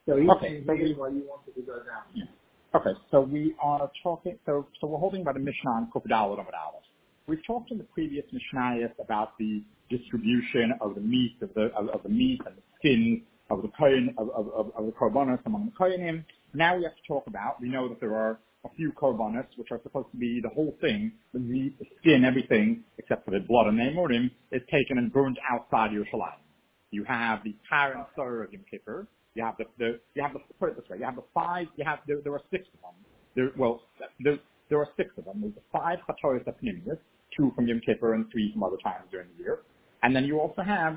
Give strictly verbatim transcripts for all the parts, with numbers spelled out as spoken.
So he okay, so we, what you wanted to go down. Yeah. Okay, so we are talking, so, so we're holding by the Mishnah on Kufdal and Aleph. We've talked in the previous Mishnayos about the distribution of the meat, of the, of, of the meat and the skin of the kohen, of, of, of, of the korbanos among the kohenim. Now we have to talk about, we know that there are a few korbanos, which are supposed to be the whole thing, the meat, the skin, everything, except for the blood and neimurim, is taken and burnt outside Yerushalayim. You have the par and sar of Yom Kippur. You have the, the, you have the, put it this way, you have the five, you have, there, there are six of them. There, well, there, there are six of them. There's the five Chatoros Apnimius, two from Yom Kippur and three from other times during the year. And then you also have,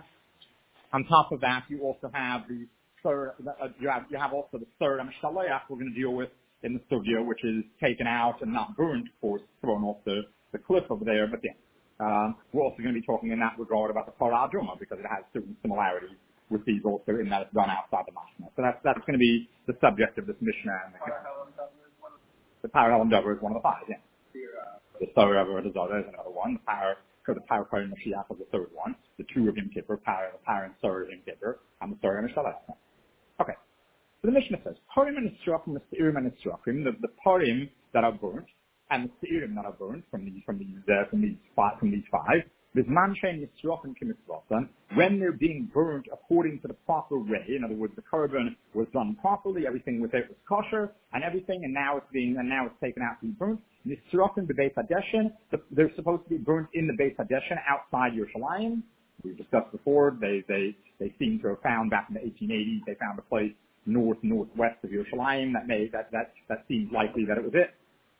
on top of that, you also have the third, uh, you have, you have also the third Amishtalayach we're going to deal with in the studio, which is taken out and not burnt, of course, thrown off the, the cliff over there. But yeah, um, we're also going to be talking in that regard about the Parah Aduma because it has certain similarities with these also in that it's done outside the Mashna. So that's, that's going to be the subject of this Mishnah. And the, the Parah Dover is one of the five, yeah. The Torah of the Zohar is another one. The Parah, so the Parah Kohen Mashiach is the third one. The two of Yom Kippur, Parah, the Parah and Torah of Yom Kippur, and the Torah of Mishalah. Okay. So the Mishnah says, Parim and Nisrachim, the Seirim and Nisrachim, the, the Parim that are burnt, and the Seirim that are burnt from these, from these, uh, from these five, from these five, with Manshain Nisrachim Kimitzvasan, when they're being burnt according to the proper way, in other words, the korban was done properly, everything with it was kosher, and everything, and now it's being, and now it's taken out to be burnt. Nisrachim the Beis Hadeshin, they're supposed to be burnt in the Beis Hadeshin outside Yerushalayim. We've discussed before, they, they, they seem to have found back in the eighteen eighties, they found a place north, northwest of Yerushalayim that may, that, that, that seems likely that it was it.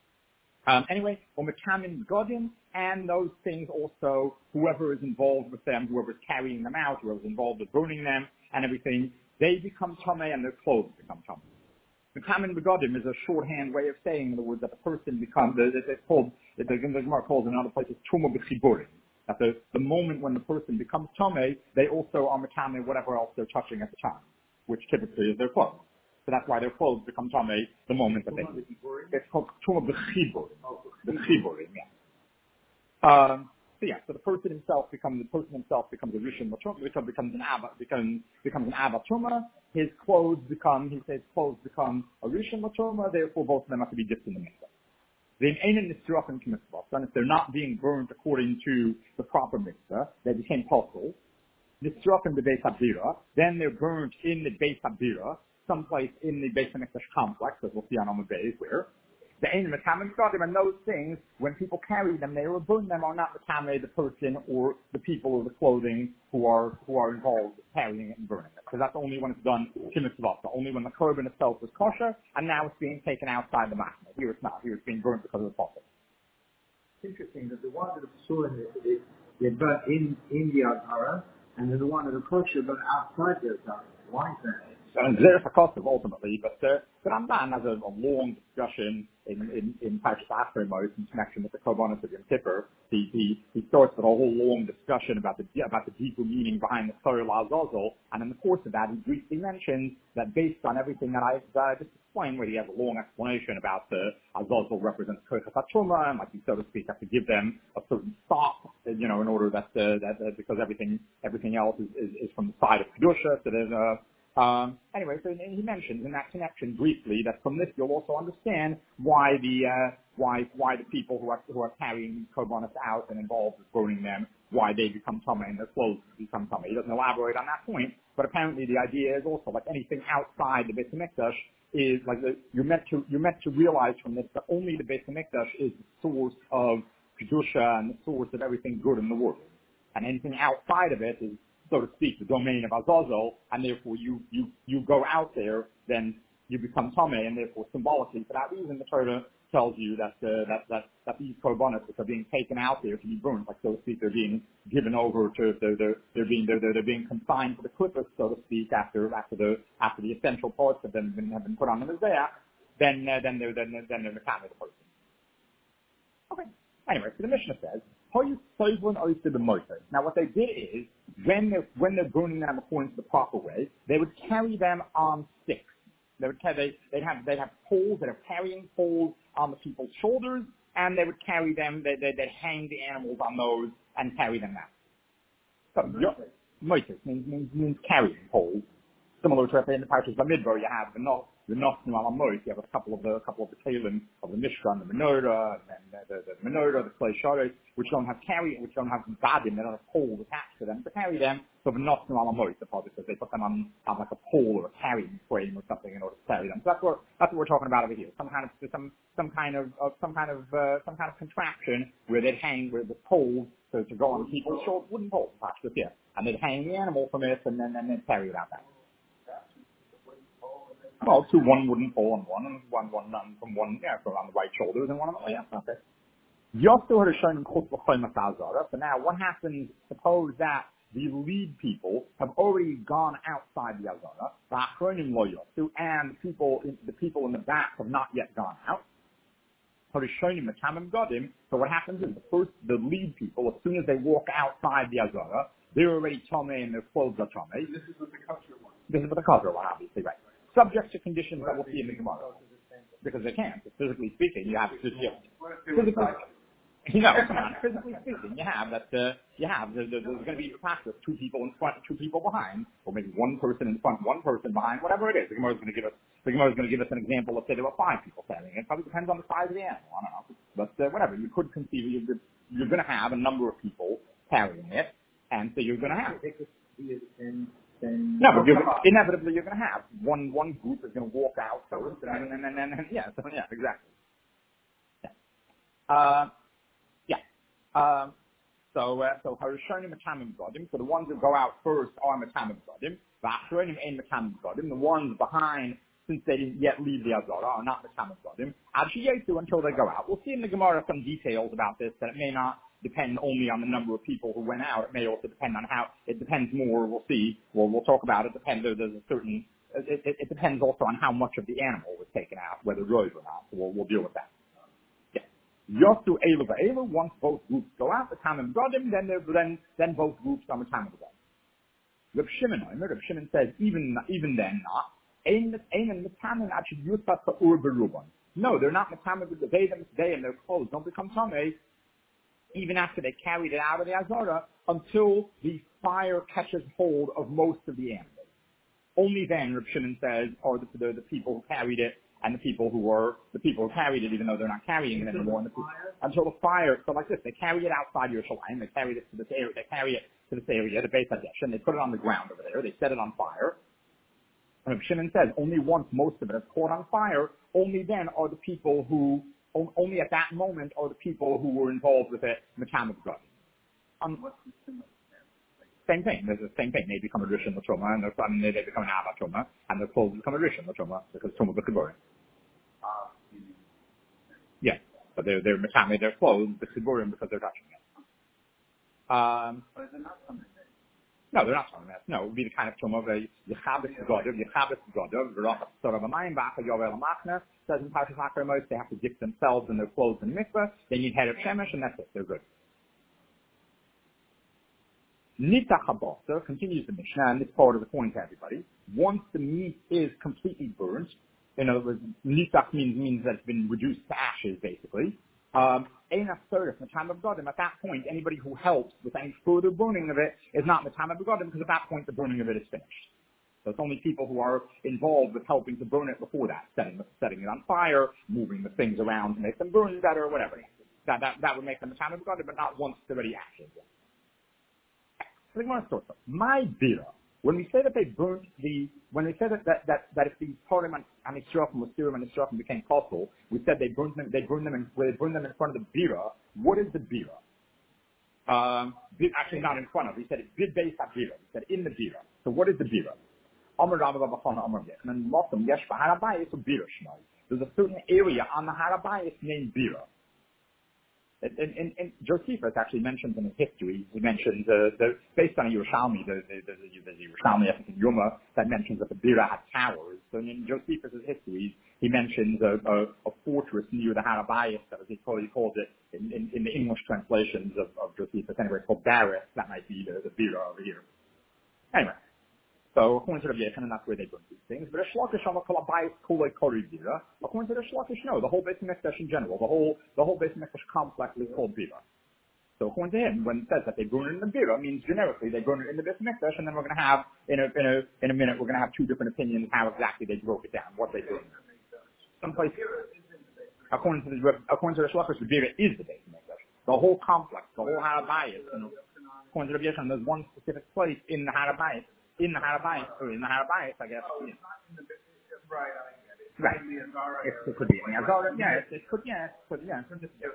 Um, anyway, Omekamin Godim, and those things also, whoever is involved with them, whoever is carrying them out, whoever is involved with burning them and everything, they become Tomei and their clothes become Tomei. Mekamin Godim is a shorthand way of saying, in other words, that the person becomes, it's called, the Gemara calls in other places, Tuma B'chiburim. At the, the moment when the person becomes Tomei, they also are Mekamin whatever else they're touching at the time, which typically is their clothes. So that's why their clothes become Tomei the moment that they, it's called Tuma B'chiburim. B'chiburim, yeah. Um, so yeah, so the person himself becomes, the person himself becomes a Rishon Latuma, becomes, becomes an Abba, becomes, becomes an Abba Tuma. His clothes become, he says clothes become a Rishon Latuma, therefore both of them have to be dipped in the mikvah. Then Einen Nisrachim K'mitzvah, and if they're not being burned according to the proper mitzvah, they became possible. Nisrachim the Beis Habira, then they're burned in the Beis Habira, someplace in the Beis HaMikdash complex, as we'll see on Amud Beis, where the Ein Mekamin Godim, and those things, when people carry them, they will burn them, are not Mekamin, the person or the people or the clothing who are who are involved with carrying it and burning it. Because that's only when it's done Kimitzvah, only when the korban itself was kosher, and now it's being taken outside the machna. Here it's not. Here it's being burnt because of the prophet. It's interesting that the ones that are psul in this, they burn in, in the Azara, and then the one that are kosher burn outside the Azara. Why is that? And there's a cost of ultimately, but uh, the Ramban has a, a long discussion in in in Parshas Acharemos in connection with the Korbanos of Yom Kippur. He he he starts with a whole long discussion about the about the deeper meaning behind the Torah Azazel, and in the course of that, he briefly mentions that based on everything that I that I just explained, where he has a long explanation about the Azazel represents Kochas HaTruma, and like you so to speak have to give them a certain stop, you know, in order that uh, that uh, because everything everything else is, is is from the side of Kedusha, so there's a Um, anyway, so he mentions in that connection briefly that from this you'll also understand why the uh, why why the people who are who are carrying korbanos out and involved with burning them, why they become tamei and their clothes become tamei. He doesn't elaborate on that point, but apparently the idea is also like anything outside the Beit HaMikdash is like the, you're meant to you're meant to realize from this that only the Beit HaMikdash is the source of kedusha and the source of everything good in the world, and anything outside of it is, so to speak, the domain of Azazel, and therefore you, you, you go out there, then you become Tameh, and therefore symbolically, for that reason, the Torah tells you that, uh, that, that, that these korbanos which are being taken out there to be burned, like so to speak, they're being given over to, they're, they're, they're being, they're, they're being consigned to the clippers, so to speak, after, after the, after the essential parts have been, been have been put on the Mizbeach, then, uh, then they're, then, then they're the Tameh, the person. Okay. Anyway, so the Mishnah says, now what they did is, when they're, when they're burning them according to the proper way, they would carry them on sticks. They would carry, they'd have, they'd have poles that are carrying poles on the people's shoulders, and they would carry them, they, they, they'd hang the animals on those and carry them out. So, moises means, means, means carrying poles. Similar to in the Parshas Bamidbar, you have the Nos, the Nosnu Alamois, you have a couple of the, a couple of the Kalim of the Mishkan, the Menorah, and the, the, the Menorah, the Klei Sharet, which don't have carry, which don't have Gadim, they don't have poles attached to them to carry them. So the Nosnu Alamois, the project says they put them on, on like a pole or a carrying frame or something in order to carry them. So that's what, that's what we're talking about over here. Some kind of, some, some kind of, of some kind of, uh, some kind of contraption where they'd hang with the poles to, to go on people's short wooden poles attached to it, yeah. And they'd hang the animal from it and then, and then carry it out that. Well, two, one wooden pole on one, and one, one um, from one, yeah, from on the right shoulder, and one on the, oh, yeah, okay. Yostu had shown in Chutz B'Choymas Azara. So now, what happens, suppose that the lead people have already gone outside the Azara, the Achronim Lo Yostu, and people, the people in the back have not yet gone out. So what happens is the first, the lead people, as soon as they walk outside the Azara, they're already Tomei and their clothes are Tomei. This is with the kosher one. This is with the kosher one, obviously, right. Subject to conditions that we'll see in the Gemara. Because they can't. Physically speaking, you have to just, physically, you know, come on, physically speaking, you have that, uh, you have, there, there, there's going to be practice, two people in front, two people behind, or maybe one person in front, one person behind, whatever it is. The Gemara is going to give us, the Gemara is going to give us an example. Let's say there were five people carrying it. It probably depends on the size of the animal. I don't know. But, uh, whatever. You could conceive, you're, you're going to have a number of people carrying it, and so you're going to have. Then no, but you're, inevitably you're going to have one one group is going to walk out first, and then and then and, yeah, so yeah, exactly. Yeah, uh, yeah. Um, so uh, so Harishonim Matamim Godim. So the ones who go out first are Matamim Godim. The Achronim ain't Matamim Godim. The ones behind, since they didn't yet leave the Azara, are not Matamim Godim. Ad Sheyetu until they go out. We'll see in the Gemara some details about this that it may not depend only on the number of people who went out. It may also depend on how, it depends more, we'll see, well, we'll talk about it, depends, there's a certain, it, it, it depends also on how much of the animal was taken out, whether rose or not, so we'll, we'll deal with that. Yeah. Yostu Elu Va'elu, once both groups go out, the Tamim Brodim, then, then, then both groups are the Tamim Brodim. Reb Shimon, Reb Shimon says, even, even then not, no, they're not Matamim because they them today and their clothes don't become Tameh, even after they carried it out of the Azara, until the fire catches hold of most of the animals. Only then, Reb Shimon says, are the, the, the people who carried it and the people who were, the people who carried it, even though they're not carrying it anymore, and the people, until the fire, so like this, they carry it outside Yerushalayim, they carry it to this area, they carry it to this area, the Beit HaDeshen, and they put it on the ground over there, they set it on fire. And Reb Shimon says, only once most of it is caught on fire, only then are the people who, only at that moment are the people who were involved with it, Matamim Godim. Um, same thing. There's the same thing. They become a Rishon L'Truma, and and they become an Abba Truma, and their clothes become a Rishon L'Truma because Truma B'Chiburim. Yeah, but they're they're Matamim, their clothes B'Chiburim because they're touching it. Um, no, they're not talking about. No, it would be the kind of Truma of a Yechabes Godim, Yechabes Godim, V'Rachas Torah B'Mayim B'Acha Yovel Machna. Says in Parshas Akramos, they have to dip themselves in their clothes in mikveh. They need head of shemesh, and that's it. They're good. Nitach haboser continues the Mishnah, and this part of the point to everybody. Once the meat is completely burnt, in other words, nitach means means that it's been reduced to ashes, basically. Um, at that point, anybody who helps with any further burning of it is not Matamim Godim, because at that point the burning of it is finished. So it's only people who are involved with helping to burn it before that, setting setting it on fire, moving the things around to make them burn better, or whatever. That that that would make them Matamim Godim, but not once they're already ashes. So the Gemara starts off. My bira. When we say that they burnt the, when we say that that that, that if the Purim and Yisrofim was Sirim and Yisrofim became kosel, we said they burned them. They burned them in. They burned them in front of the bira. What is the bira? Um, actually, not in front of. We said it did base at bira. We said in the bira. So what is the bira? There's a certain area on the Harabayis named Bira. And, and, and Josephus actually mentions in his history, he mentions, uh, the, based on a Yerushalmi, the, the, the, the, the Yerushalmi, I think in Yoma, that mentions that the Bira had towers. So in Josephus' history, he mentions a, a, a fortress near the Harabayis, that was, he calls it, in, in, in the English translations of, of Josephus, anyway, it's called Baris, that might be the, the Bira over here. Anyway. So according to Rabbi Yochanan, that's where they burn these things. But a shlokish on a bayis kulei kori bira. According to the shlokish, no, the whole Beis Hamikdash in general, the whole the whole Beis Hamikdash complex is called bira. So according to him, when it says that they burn it in the bira, means generically they burn it in the Beit Mikdash, and then we're going to have in a in a in a minute we're going to have two different opinions how exactly they broke it down, what they did. Someplace, according to the according to the Shlachos, the bira is the Beit Mikdash. The whole complex, the whole Harabayis, you know, according to the Yeshon, there's one specific place in the Harabayis, in the Harabayis, or in the Harabayis, I guess. Yeah. Right. It, it could be in the Azara. Yeah, it, it could. Yeah, it could. Yeah.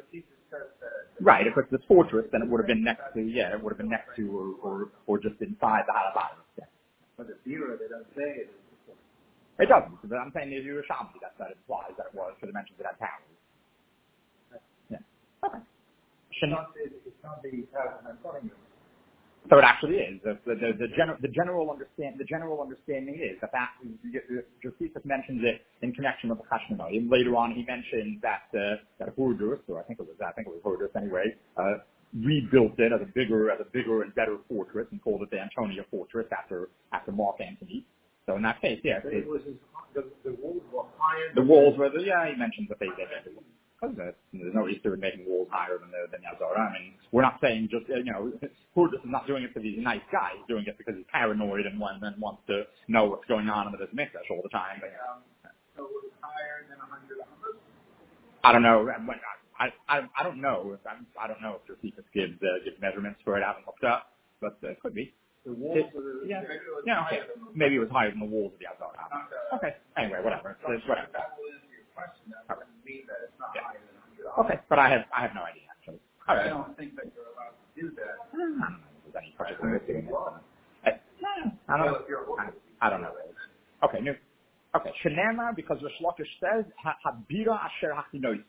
Right. If it's the fortress, then it would have been next to. Yeah, it would have been next to, or or, or just inside the Harabayis. Yeah. But the Bira, they don't say it. It doesn't. But I'm saying there's a Shamsi that that implies that it was, because it mentions it at towers. Yeah. Okay. It's not, it's not the thousand I'm telling you. So it actually is. The, the, the, the, general, the general understand the general understanding is that that Josephus mentions it in connection with the Hashmonaim. Later on, he mentions that uh, that Hordus, or I think it was I think it was Hordus anyway, uh, rebuilt it as a bigger as a bigger and better fortress and called it the Antonia Fortress after after Mark Antony. So in that case, yeah, it, it was his, the, the walls were higher. The walls were the, yeah. He mentions that they did it. There's no issue with making walls higher than the than the Azara. I mean, we're not saying just you know, Hordus is not doing it because he's a nice guy. He's doing it because he's paranoid and one and wants to know what's going on in the Mikdash all the time. But, um, so it was higher than a hundred. I don't know. I I I don't know. If I'm, I don't know if Josephus gives uh, gives measurements for it. I haven't looked up, but uh, it could be. The walls it, were yeah, maybe it was yeah. Okay. Maybe it was higher than the walls of the Azara. Okay. Anyway, whatever. It's, it's whatever. That will answer your question. That doesn't mean that it's not Yeah. higher than a hundred. Okay, but I have I have no idea actually. All right. I don't think that you're allowed to do that. I don't know if there's any particular thing. I I don't know. I, I don't know. Okay, new. Okay, Shenema, because Rish Lakish says Habira Asher Hachinoisi.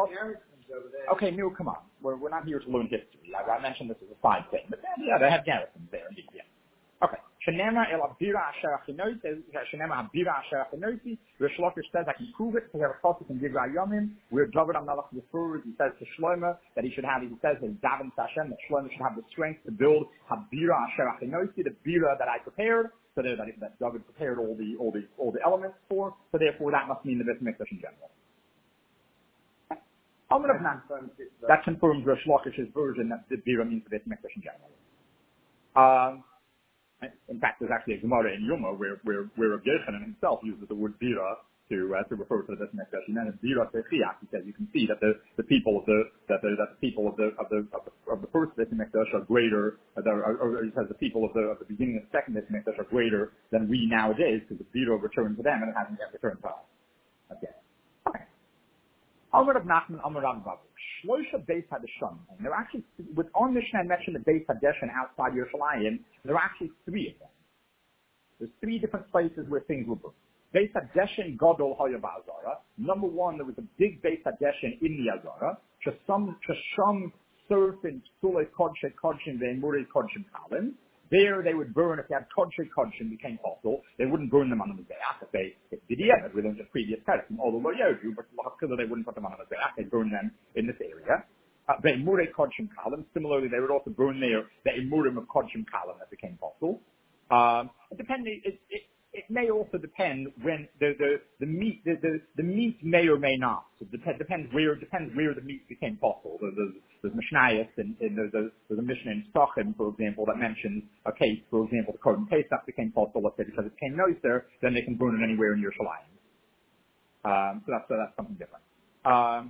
Okay, new. Come on, we're we're not here to learn history. I, I mentioned this as a side thing, but yeah, they have garrisons there indeed. Yeah. Okay. Shenema El Abira Asher Hachinoisi. Shenema Habira Asher Hachinoisi. Rish Lakish says I can prove it because I have a process in Divrei Yomim where David HaMelech refers. He says to Shlomo that he should have. He says that Davin Hashem that Shlomo should have the strength to build Habira Asher Hachinoisi, the bira that I prepared. So there, that, that David prepared all the all the all the elements for. So therefore, that must mean the Beit Mikdash in general. That confirms Rish Lakish's version that the bira means the Beit Mikdash in general. Um, in fact, there's actually a Gemara in Yoma where where where Rav Yochanan himself uses the word bira to uh, to refer to the Beit Mikdash. And then in bira techiach, he says you can see that the, the people of the that the that the people of the of the of the, of the first Beit Mikdash are greater. Uh, or, or he says the people of the of the beginning of the second Beit Mikdash are greater than we nowadays because the bira returned to them and it hasn't yet returned to us. Okay. Okay. Amar of Nachman, Amar of Babu. Shlosha Beis Hadeshan. There are actually, with on Mishnah I mentioned the Beis Hadeshan outside Yerushalayim, there are actually three of them. There's three different places where things were burned. Beis Hadeshan Gadol Haya Ba'azara. Number one, there was a big Beis Hadeshan in the Azara. Shasham, Shasham Surf in Sule Kodshe Kodshim Ve'emure Kodshim Kalim. There they would burn, if they had Kodshe Kodshim became possible, they wouldn't burn them on the Mizbeach. If they, if they did, we learned the previous text, although lo yodu, but they wouldn't put them on the Mizbeach, they'd burn them in this area. Uh, Ve'emure Kodshim Kalim. Similarly, they would also burn there the Emurim of Kodshim Kalim that became possible. Um, it depends, it, it, it may also depend when the, the, the meat, the, the, the meat may or may not. So it depends, depends where, depends where the meat became possible. There's, there's, there's Mishnayos and, and there's, a, there's a Mishnah in Stachim, for example, that mentions a case, for example, the Korban Pesach became possible, let's say, because it became nicer, then they can burn it anywhere in Yerushalayim. Um, so that's, so that's something different. Um,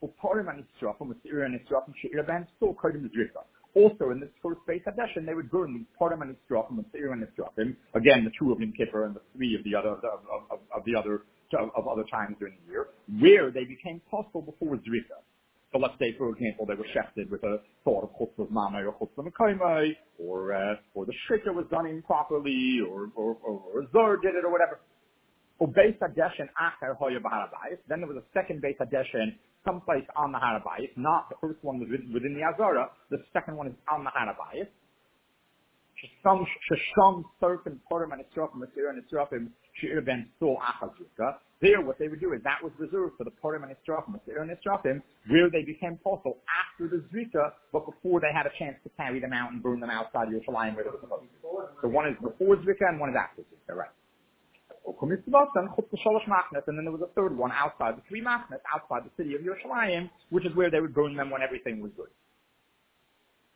Also, in this first Beis Hadeshan, they would burn these Purim and Nisrafim and Seir and Nisrafim. Again, the two of Yom Kippur and the three of the other of, of, of, of the other of other times during the year, where they became possible before Zrika. So let's say, for example, they were shefted with a thought of Chutz of Mamay or Chutz of Mekayimai, or uh, or the Shrika was done improperly, or or, or, or a Zur did it, or whatever. Or Beis Hadeshan Acher Hoya B'Harabayis. Then there was a second Beis Hadeshan someplace on the Harabayis. Not the first one was within, within the Azara. The second one is on the Harabayis. Shesham Shesham Serpent Purim and Nisrafim Asir and Nisrafim She'ir Ben Sul Achazrika. There, what they would do is that was reserved for the Purim and Nisrafim Asir and Nisrafim, where they became possible after the Zrika, but before they had a chance to carry them out and burn them outside Yerushalayim where they were supposed to. So one is before Zrika and one is after Zrika, right? And then there was a third one outside the three machnas, outside the city of Yerushalayim, which is where they would burn them when everything was good.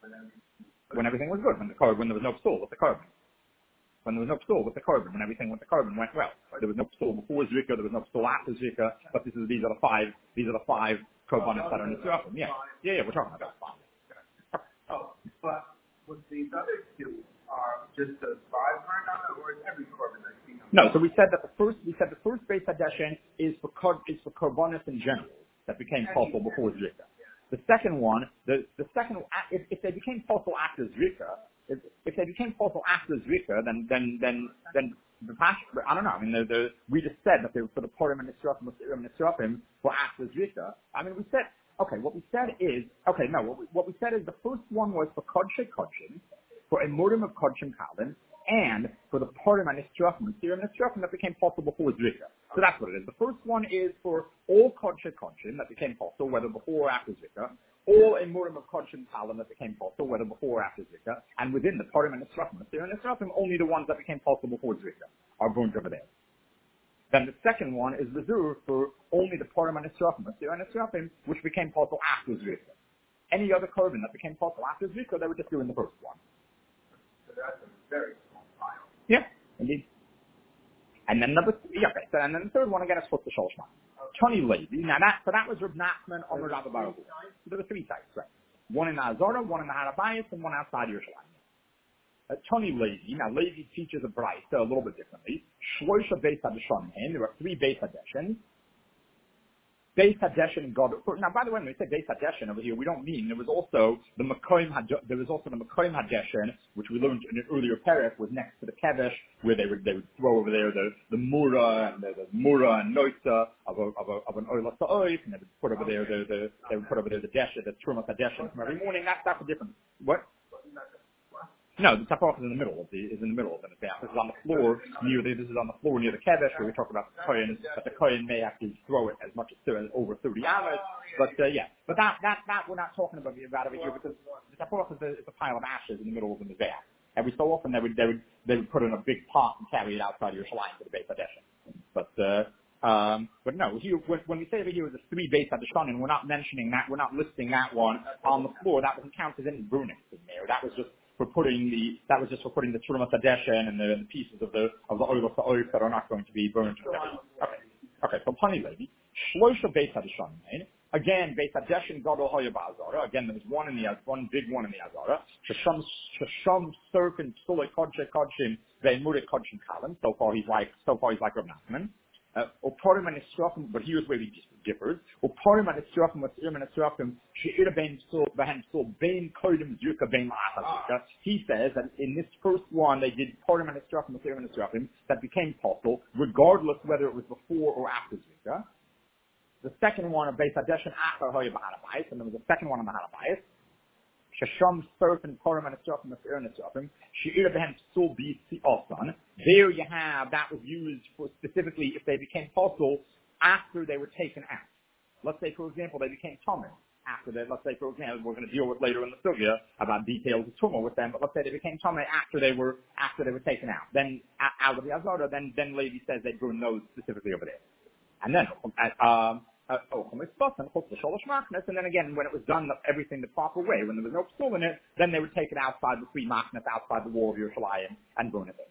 When everything was good, when the carbon, when there was no psul with the carbon. When there was no psul with the carbon, when everything with the carbon went well. There was no psul before Zrika, there was no psul after Zrika, but this is, these are the five, these are the five korbanos that are in the Tzrafim. Yeah. Yeah, yeah, we're talking about five. Oh, but with these other two are just the five korbanos, or is every korban that's seen? No, so we said that the first, we said the first base addition is for kor, is for korbanos in general that became possible before Zrika. The second one, the, the second, if, if they became possible after Zrika, if, if they became possible after Zrika, then, then, then, then, the past, I don't know, I mean, the, the, we just said that they were for the Purim and Nisrafim, and Nisrafim for after Zrika. I mean, we said, okay, what we said is, okay, no, what we, what we said is the first one was for Kodshe Kodshim, for a Murim of Kodshim Kalin, and for the Purim and Nisrafim, and Nisrafim that became possible before Zrika. So that's what it is. The first one is for all Kodshe Kodshim that became possible, whether before or after Zrika, all a Murim of Kodshim Kalin that became possible, whether before or after Zrika, and within the Purim and Nisrafim, and Nisrafim, only the ones that became possible before Zrika are burnt over there. Then the second one is reserved for only the Purim and Nisrafim, and Nisrafim, which became possible after Zrika. Any other korban that became possible after Zrika, they were just doing the first one. So that's a very small pile. Yeah, indeed. And then number three, okay, so, and then the third one again is for the Sholshman. Tony Levi. Now that, so that was Reb Nachman on Rabbi Baruch. So there were three sites, right? One in the Azara, one in the Harabayas, and one outside Yerushalayim. Uh, Tony Levi. Now Levi teaches a brayta a little bit differently. Shloisha Beis Hadeshanim. There were three Beis Hadeshin. Beis Hadeshin God. Now, by the way, when we say Beis Hadeshin over here, we don't mean there was also the Makoim Had. There was also the Makoim Hadeshin, which we learned in an earlier parak, was next to the Kedesh, where they would they would throw over there the the Mura and the, the Mura and Noitza of a of a of an Oila Sa'oif, and they would put over there the, the they would put over there the Desh, the Trumas Hadeshin from every morning. That's that's a different what. No, the Tapach is in the middle of the is in the middle of the Mizbeach. This is on the floor near the this is on the floor near the Kedesh, where we talk about the Kohen, that the Kohen may actually throw it as much as to, over thirty hours. But uh, yeah, but that that that we're not talking about about over here because the Tapach is a, is a pile of ashes in the middle of the Mizbeach. Every so often they would they would they would put in a big pot and carry it outside Yerushalayim to the Beis Hadeshin. But uh, um, but no, here, when, when we say over here was a three Beis Hadeshanim, we're not mentioning that, we're not listing that one on the floor. That doesn't count as any burning in there. That was just for putting the, that was just for putting the Trumas Hadeshin and the, the pieces of the, of the oil of the oil that are not going to be burned. Okay. Okay, so Pani Levi. Shloisha Beis Hadeshanim. Again, Beis Hadeshin Gadol Hoya Ba'azara. Again, there was one in the, one big one in the Azara. Shasham, Shasham, Serpent, Sulay, Kodche, Kodshim, Ve'emurik, Kodshim, Kalim. So far he's like, so far he's like Reb Nachman. Uh, Oporim and Esrafim, but here's where he differs. Oporim and Esrafim, Esirim and Esrafim, She'ira bein Psul, Behem Psul, bein Kodim Zrika, bein La'achas Zrika. He says that in this first one, they did Oporim and Esrafim, Esirim and Esrafim, that became possible, regardless whether it was before or after Zrika. The second one of Beis Hadeshin Achar Hoya B'Harabayis, and there was a second one on the Harabayis. Shasham Surf and Purim and Esrafim and Esir and Esrafim. She'ira behem Psul B'Yitzi Osan. There you have, that was used for specifically if they became possible after they were taken out. Let's say, for example, they became Tumah after they, let's say, for example, we're going to deal with later in the Sugya about details of Tumah with them, but let's say they became Tumah after they were, after they were taken out. Then, out of the Azara, then, then Levi says they burn those specifically over there. And then, um, Uh, oh, and then again, when it was done everything the proper way, when there was no psul in it, then they would take it outside the three machnas, outside the wall of Yerushalayim, and burn it there.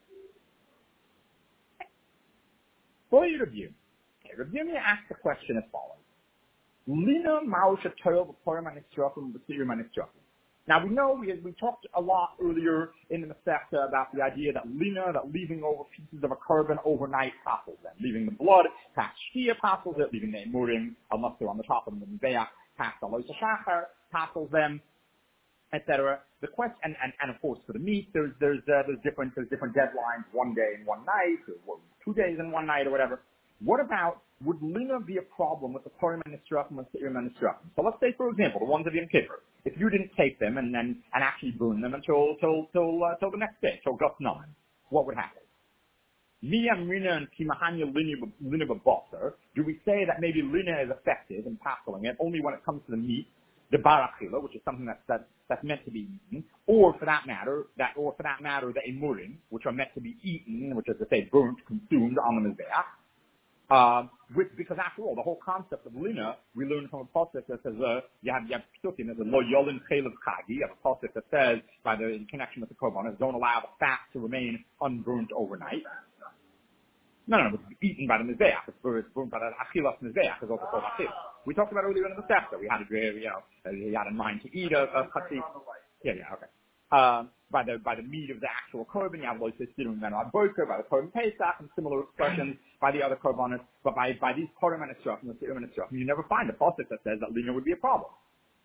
For you review, okay, review me ask the question as follows: Lina Mausha Toil B'Purim and Nisrafim B'Sirim and Nisrafim. Now we know we we talked a lot earlier in the Masechta about the idea that lina, that leaving over pieces of a korban overnight passes them, leaving the blood past shkia passes it, leaving the emurim unless they're on the top of the mizbeach past the lois shachar passes them, et cetera. The question, and, and, and of course for the meat, there's there's uh, there's different there's different deadlines, one day and one night, or two days and one night, or whatever. What about, would lina be a problem with the Purim and Nisrafim and Se'irim and Nisrafim? So let's say, for example, the ones of Yom Kippur. If you didn't take them and then and actually burn them until till till uh, till the next day, till Gus Naman, what would happen? Miyam Rina and Kimahanya lina b'basar. Do we say that maybe lina is effective in passing it only when it comes to the meat, the barachila, which is something that's that, that's meant to be eaten, or for that matter, that or for that matter, the emurim, which are meant to be eaten, which is to say burnt, consumed on the mizbeach. Uh, Which, because after all, the whole concept of lina, we learn from a pasuk that says, uh, you have, you have psukim, there's a lo yolin chelev chagi, you have a pasuk that says, by the, in connection with the korbanos, don't allow the fat to remain unburnt overnight. No, no, no, it's eaten by the mizbeach. It's burnt by the achilas mizbeach. It's also called achilas. We talked about earlier in the Masechta. We had, a, you know, he had in mind to eat a, a chatzi. Yeah, yeah, okay. Um, by the by the meat of the actual korban, you have lois siddur and menor boker, by the korban pesach, and similar expressions by the other korbanos. But by by these korban and estrofim, the siddur and estrofim, you never find a pasuk that says that lina would be a problem.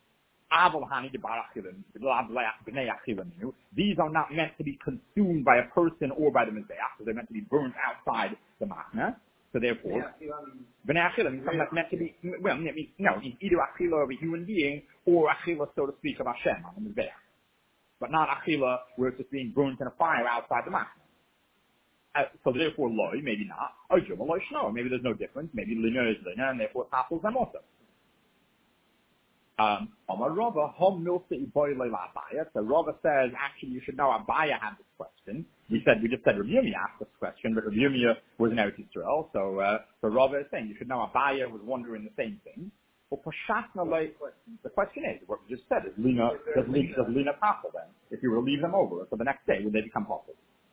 These are not meant to be consumed by a person or by the mizbeach, so they're meant to be burnt outside the machna. So therefore, bnei achila means something that's meant to be, well, it means, no, it means either achila of a human being or achila, so to speak, of Hashem on the mizbeach. But not achila where it's just being burnt in a fire outside the machna. Uh, so therefore, loy, maybe not. Ojum, loy shno, maybe there's no difference. Maybe lina is lina, and therefore it tassels them also. Um, Rava, so Rava says, actually, you should know Abaya had this question. We said, we just said Rabbi Yirmiyah asked this question, but Rabbi Yirmiyah was in Eretz Yisrael, so, uh, so Rava is saying, you should know Abaya was wondering the same thing. Well, the question is, what we just said is, Lina, does Lina, does Lina passel them? If you were to leave them over, so the next day, would they become possible?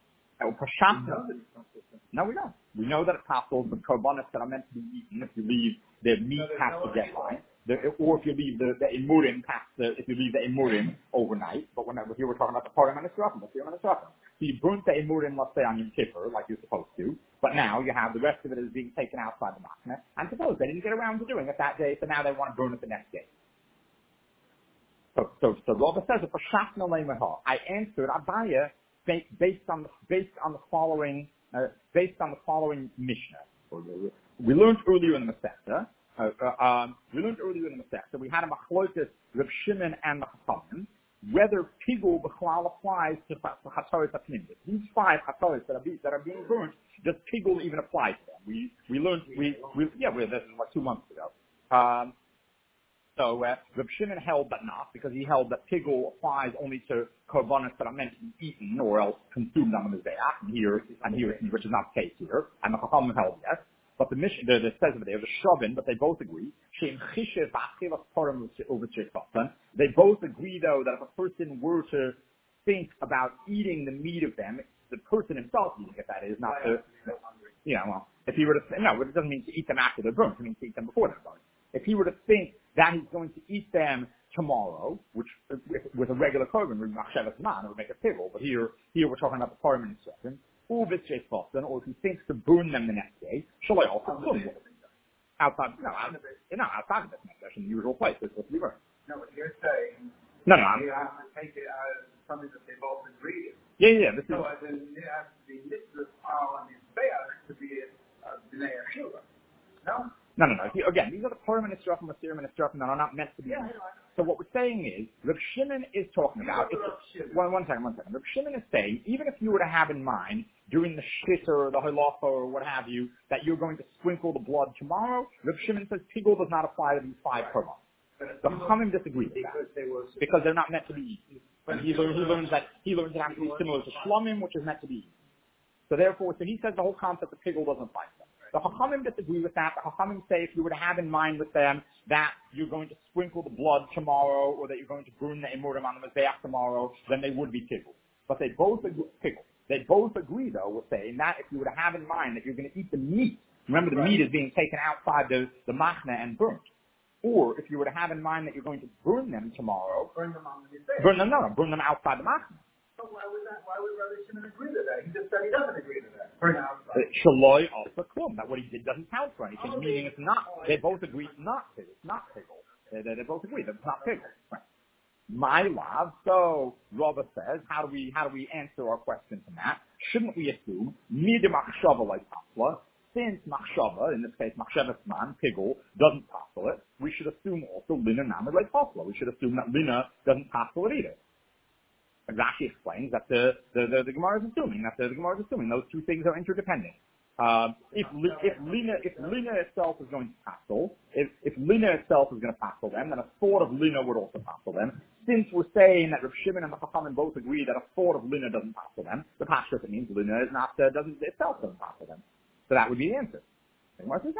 No, we don't. We know that it passels the korbanos that are meant to be eaten. If you leave, their meat has to get by. The, or if you leave the, the imurim past the, if you leave the imurim overnight, but when here we're talking about the parim and the srafim, the parim and the srafim. So you burnt the imurim, let's say, on Yom Kippur, like you're supposed to, but now you have the rest of it is being taken outside the machna, and suppose they didn't get around to doing it that day, so now they want to burn it the next day. So, so, so Rava says, I answered Abaya based on the, based on the following, uh, based on the following Mishnah. We learned earlier in the Masechta, Uh, uh, um, we learned earlier in the Masechta, we had a machlokas Reb Shimon and the Chachamim, whether pigul b'chlal applies to chatoris apnimit. These five chatoris that are, be, that are being burnt, does pigul even apply to them? We we learned we we yeah we this was like two months ago. Um, so uh, Reb Shimon held that not because he held that pigul applies only to korbanos that are meant to be eaten or else consumed on the mizbeach, and here and here which is not the case here, and the Chachamim held yes. But the mission, the, the says over there, the Shovin, but they both agree. They both agree, though, that if a person were to think about eating the meat of them, the person himself eating it, that is, not the, you know, well, if he were to, no, it doesn't mean to eat them after they're burnt, it means to eat them before they're burnt. If he were to think that he's going to eat them tomorrow, which with a regular korban, it would make a pigul, but here, here we're talking about the korban instruction. Or if he thinks to burn them the next day, shall I also burn them? Outside, no, out, no, outside of this in the usual place, it's supposed to be burned. No, but you're saying, no, no, I'm, you have to take it as something that they both agree to. Yeah, yeah, this so is. So it has to be mitzvah on the bear to be a b'nei Yeshua. No? No, no, no. He, again, these are the Purim and Esrafim, the Sirim and Esrafim that are not meant to be. Yeah, so what we're saying is, Reb Shimon is talking about, it's, one, one second, one second. Reb Shimon is saying, even if you were to have in mind, during the shitter or the halacha or what have you, that you're going to sprinkle the blood tomorrow, Reb Shimon says pigul does not apply to these five korbanos. The Chachamim disagree with that, because they're not meant to be eaten. But he, learns, he learns that he learns it actually similar to shlomim, which is meant to be eaten. So therefore, so he says the whole concept of pigul doesn't apply to them. The Chachamim disagree with that. The Chachamim say if you were to have in mind with them that you're going to sprinkle the blood tomorrow or that you're going to burn the imurim on the mizbeach tomorrow, then they would be pigul. But they both agree, pigul. They both agree, though, with saying that if you were to have in mind that you're going to eat the meat, remember the right. meat is being taken outside the, the machna and burnt. Or if you were to have in mind that you're going to burn them tomorrow, burn them on the mizbeach. Burn them, no, no, burn them outside the machna. So why would that? Why would Rabbi Shimon agree to that? He just said he doesn't agree to that. Burn outside. Shaloi also klum. That what he did doesn't count for anything. Oh, meaning it's not. They both agree it's not pigul. It's not pigul. They, they, they both agree that it's not pigul. Right. My love. So Rava says, how do we how do we answer our question from that? Shouldn't we assume mida machshava like tasla? Since machshava, in this case machshavas man pigul doesn't tassel it, we should assume also lina nama like tasla. We should assume that lina doesn't tassel it either. Rashi explains that the, the, the, the Gemara is assuming, that the, the Gemara is assuming those two things are interdependent. Um, if, if Lina, if Lina itself is going to tassel, if, if Lina itself is going to tassel them, then a thought of Lina would also tassel them. Since we're saying that Rav Shimon and the Chachamim both agree that a thought of Lina doesn't tassel them, the Pashut means Lina is not, uh, doesn't, itself doesn't tassel them. So that would be the answer. The Gemara says no.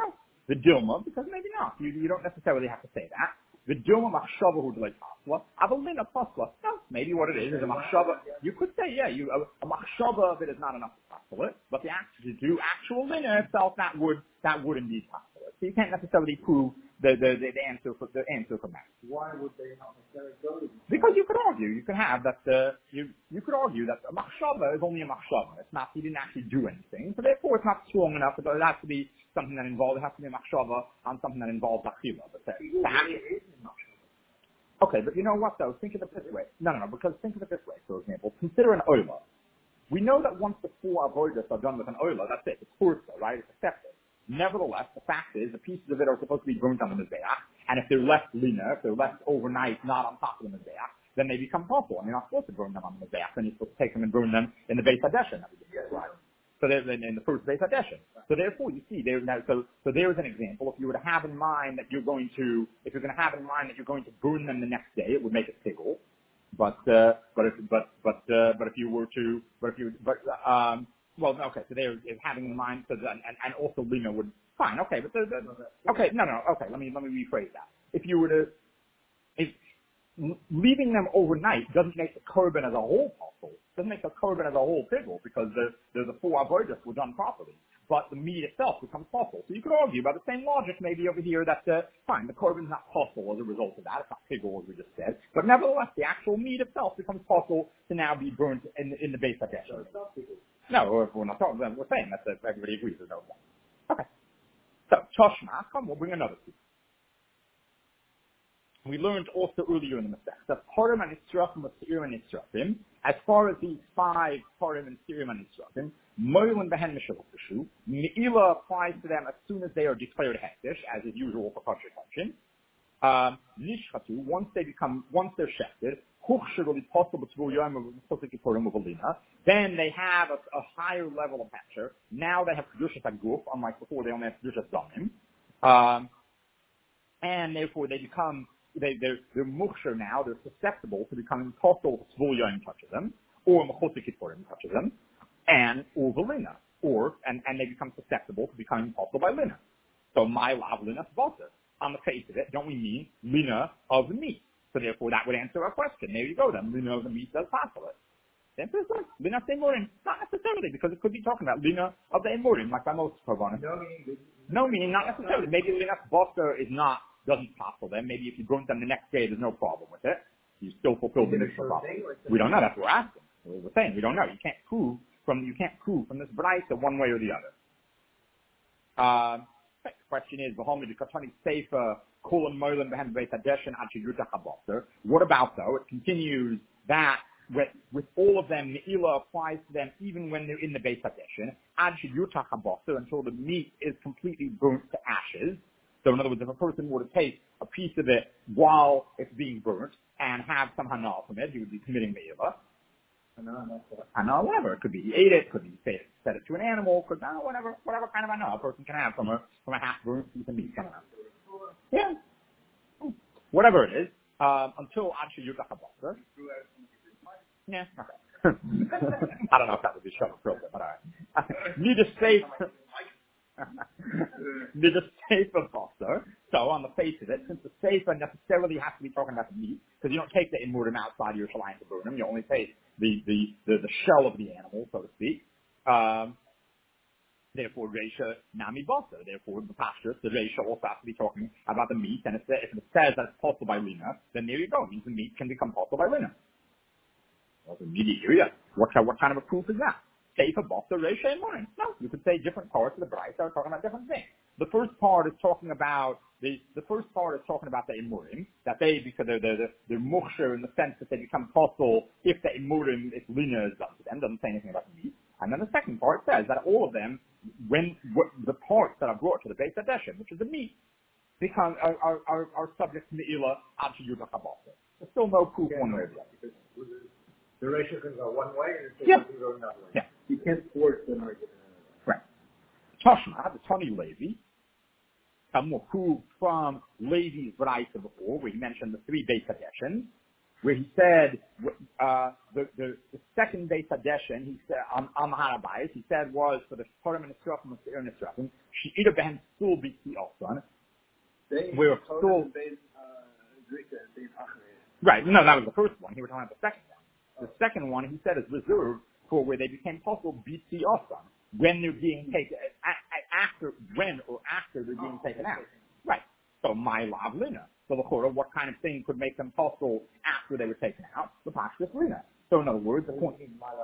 The Dilma, because maybe not. You, you don't necessarily have to say that. The Dilma machshava hu d'lei pasla. Avalina pasla. No, maybe what it is is a machshava. You could say, yeah, you, a, a machshava of it is not enough to pasla it, but the act to do actual lina itself, that would, that would indeed pasla it. So you can't necessarily prove the, the, the, the answer for, the answer from that. Why would they not necessarily go to the Because you could argue, you could have that, uh, you, you could argue that a machshava is only a machshava. It's not, he didn't actually do anything. So therefore it's not strong enough. It has to be something that involves, it has to be a machshava on something that involves achila. But the, the actual, okay, but you know what though? Think of it this way. No, no, no, because think of it this way, for example. Consider an oila. We know that once the four avodas are done with an oila, that's it. It's fursa, right? It's accepted. Nevertheless, the fact is, the pieces of it are supposed to be burnt on the mizbeach, and if they're left lina, if they're left overnight, not on top of the mizbeach, then they become possible, and you're not supposed to burn them on the mizbeach, then you're supposed to take them and burn them in the Beis Hadeshen, that we just described. So they're in, in the first Beis Hadeshen. So therefore, you see, there now, so so there is an example. If you were to have in mind that you're going to, if you're going to have in mind that you're going to burn them the next day, it would make it piggle. But uh, but if but but uh, but if you were to, but if you but um. Well, okay, so they're having in mind, so that, and, and also lina would, fine, okay, but the, the, okay, no, no, okay, let me, let me rephrase that. If you were to, if leaving them overnight doesn't make the korban as a whole possible, doesn't make the korban as a whole pickle, because the, the, the four avodas were done properly, but the meat itself becomes possible. So you could argue by the same logic maybe over here that, uh, fine, the korban's not possible as a result of that, it's not pickle as we just said, but nevertheless, the actual meat itself becomes possible to now be burnt in, in the Beis Hadeshen. No, we're, we're not talking about, we're saying that uh, everybody agrees there's no problem. Okay. So, Toshma, come, we'll bring another piece. We learned also earlier in the Masech that Purim and Yisrafim was Se'irim and Yisrafim. As far as these five Purim and Se'irim and Yisrafim, Moil and Behen Mishalokashu, Me'ila applies to them as soon as they are declared Hektish, as is usual for Kosher Kachin. Um, Nishchatu, once they become, once they're shefted, then they have a, a higher level of hechsher. Now they have Kedushas HaGuf, unlike before they only have Kedushas Damim. Um, and therefore they become, they, they're, they're muksher now, they're susceptible to becoming possible if Tzvul Yoim touches them, or Mechutzi Kippurim touches them, and, or Velina, or, and, and they become susceptible to becoming possible by Lina. So, my lav Lina Tvosa. On the face of it, don't we mean Lina of the meat? So therefore, that would answer our question. There you go, then. Lina of the meat does possible it. The answer is what? Lina of the Emurim. Not necessarily, because it could be talking about Lina of the Emurim, like by most Korbanos. No meaning, no meaning, not necessarily. Maybe Lina Boster is not, doesn't possible them. Maybe if you burnt them the next day, there's no problem with it. You still fulfill the initial problem. We don't know. That's what we're asking. We're saying we don't know. You can't prove from, you can't prove from this Braisa one way or the other. Um, uh, The question is, what about though? It continues that with, with all of them, Ne'ilah applies to them even when they're in the Beis Hadeshen, until the meat is completely burnt to ashes. So in other words, if a person were to take a piece of it while it's being burnt and have some hana from it, he would be committing Ne'ilah. Hana, whatever. It could be he ate it, could be he fed it, fed it to an animal, could uh, whatever whatever kind of hana a person can have from a from a half burnt piece of meat coming out. Yeah. Whatever it is, um, until Anshe Yutach HaBasar. Yeah, okay. I don't know if that would be shut appropriate, but alright. Need a safe Need a safer basar. So on the face of it, since the safer necessarily has to be talking about the meat, because you don't take the imurim outside your shalayim to burn them, you only take the, the, the, the shell of the animal, so to speak. Um, therefore, Reisha Nami Basar. Therefore, the pasture, the Reisha also has to be talking about the meat, and if it, if it says that it's possible by Lina, then there you go. It means the meat can become possible by Lina. Well, the meat area, what, what kind of a proof is that? Safer Basar, Reisha, and Morin. No, you could say different parts of the Braisa are talking about different things. The first part is talking about the the first part is talking about the imurim, that they because they're they're they're muksher in the sense that they become possible if the imurim, if lina is done to them, doesn't say anything about the meat. And then the second part says that all of them, when what, the parts that are brought to the Beis Hadeshen, which is the meat, become are are are, are subject to Ne'ilah ad sheyutach habasar. There's still no proof one way or the other. The ratio can go one way, and it yeah. can go another way. Yeah. You can't force an argument. Right. Toshma, the Tani Levi, um, will prove from Levi's Braisa before, where he mentioned the three Beis Hadeshen, where he said, uh, the, the, the second day Sadeshin, he said, on, on the Harabayis, he said was for the Purim and Nisrafim and the Nisrafim, she either behen still be the Olson, where still, right, no, that was the first one. He was talking about the second one. The second one, he said, is reserved for where they became possible B C Olson, when they're being taken, after, when or after they're being taken out. Right. So my lav lina. So the chora, what kind of thing could make them possible after they were taken out? The pashtus lina. So in other words, the point,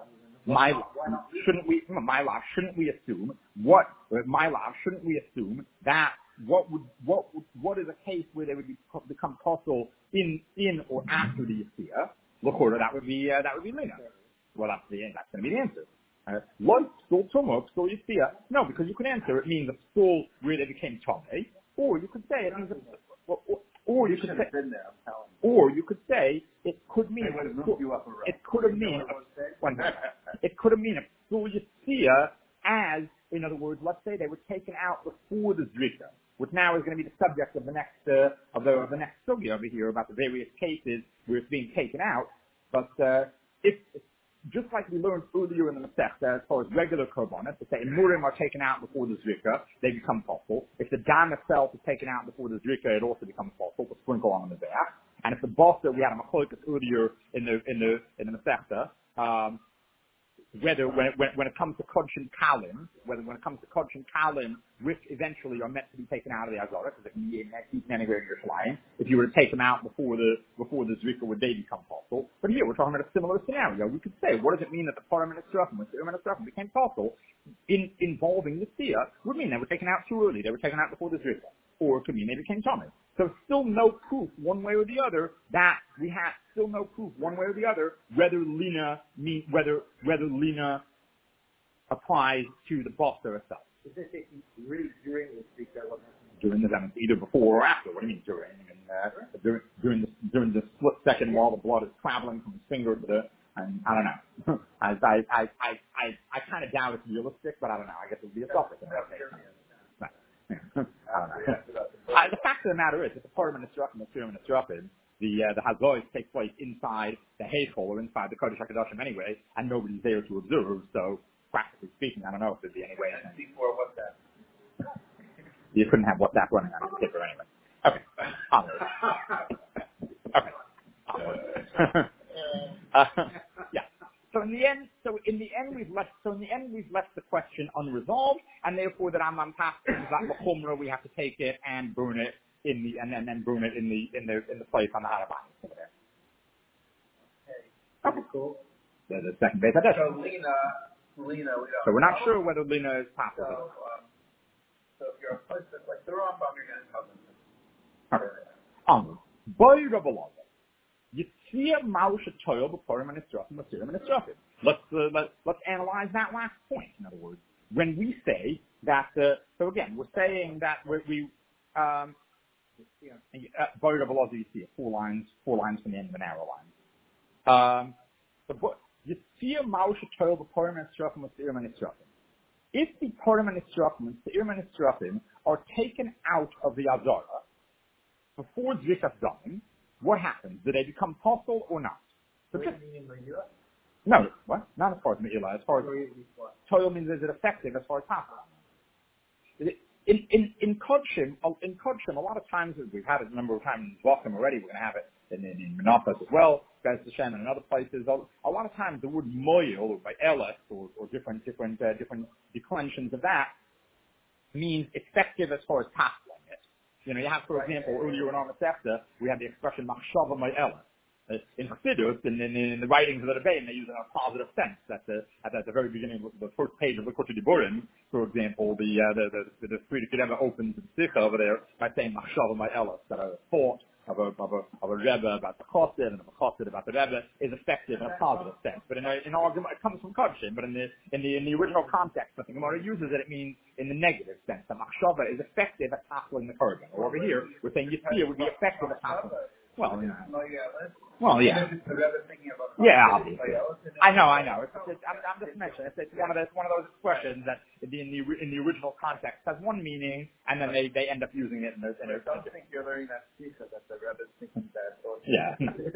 my lav, shouldn't we, my lav, shouldn't we assume, what, my lav, shouldn't we assume that what would, what would, what is a case where they would be, become possible in, in or after the yasiyah? The chora, that would be, uh, that would be lina. Well, that's the, that's going to be the answer. Uh, one, school tumuk, school yasiyah. No, because you could answer, it means a school where they became tomei, or you could say it means a, or, or, or you could say, or you could say it could mean a school, it could have mean one it could have mean a school yasiyah as, in other words, let's say they were taken out before the zrika, which now is going to be the subject of the next uh, of the of the next sugya over here about the various cases where it's being taken out. But uh, if just like we learned earlier in the Masechta, as far as regular korbanos, if the emurim are taken out before the zrika, they become possible. If the dam itself is taken out before the zrika, it also becomes possible. We'll sprinkle on the back. And if the basa, we had a machlokas earlier in the in the in the Masechta, um, whether when it, when, when it comes to kodshin kalim, whether when it comes to kodshin kalim, which eventually are meant to be taken out of the azara, because it can be eaten anywhere in your flying. If you were to take them out before the before the zrika, would they become possible? But here we're talking about a similar scenario. We could say, what does it mean that the param and the strafim, when the param and the strafim became possible, in involving the sia, would mean they were taken out too early. They were taken out before the zrika, or it could mean they became tummy. So still no proof one way or the other that we have still no proof one way or the other whether lina mean whether whether lina applies to the bosser itself. Is this really during the speak that wasn't during the time, either before or after? What do you mean during? And, uh, during during the during the split second while the blood is traveling from his finger to the and I don't know. I I I I I, I kind of doubt it's realistic, but I don't know. I guess it would be a suffix in that case. I don't know. Uh, the fact of the matter is, it's a part of an instruction, a serum and instruction. The uh, the hazois takes place inside the heichol or inside the kodesh hakadoshim anyway, and nobody's there to observe. So, practically speaking, I don't know if there'd be any way. before WhatsApp? You couldn't have WhatsApp running on a computer anyway. Okay. Okay. uh, yeah. So in the end, so in the end we've left. So in the end we've left the question unresolved, and therefore that Rambam passes that l'chumra we have to take it and burn it in the and then then burn it in the in the in the place on the Harabayis over there. Okay, cool. The, the second base. So Lina, Lina, we don't So we're not know. sure whether Lina is possible. So, um, so if you're a place that's like the Rambam, you're going to tell them. Okay. Um, boy Rabbalon. Yitzia Mausha Toil before him and Israfim, Masirim and Israfim. Let's uh, let, let's analyze that last point. In other words, when we say that, uh, so again, we're saying that we, we um, Boy Rabbalon, you see four lines, four lines from the end of an arrow line. Um, the Yitzia Mausha Toil before him and Israfim, Masirim and Israfim. If the Purim and Israfim and Masirim and Israfim are taken out of the Azara before Zrikas Damim, what happens? Do they become possible or not? So just, no, what? Not as far as Me'ilah. As far as Toil means is it effective as far as possible? In in in Kodshim, in Kodshim, a lot of times we've had it a number of times in Zvachim already. We're going to have it in in, in Menachos as well, Bez Hashem, and in other places. A lot of times the word moil or by elis or, or different different uh, different declensions of that means effective as far as possible. You know, you have, for example, earlier in our Masechta, we have the expression machshava ma'elah. Uh, in Chassidus, and in, in the writings of the Rebbeim, they use it in a positive sense. At the at, at the very beginning, of the first page of the Likutei Diburim, for example, the uh, the the, the Frierdiker Rebbe opens the Sikha over there by saying machshava ma'elah, that a thought of a of a of a Rebbe about the Chassid and of a Chassid about the Rebbe is effective in a positive sense. But in a, in our it comes from Kodshim, but in the in the in the original context, when the Gemara uses it, it means in the negative sense. The machshava is effective at tackling the korban. Or over here, we're saying Yitzia would be effective at tackling. Well, yeah. Well, yeah. Let's, Well, yeah. Yeah, obviously. I know, I know. It's, it's, I'm, I'm just mentioning it's, it's one of those one of those expressions that in the in the, in the original context has one meaning, and then they, they end up using it in their. In their I don't think you're learning that secret that the Rebbe is thinking that. Yeah.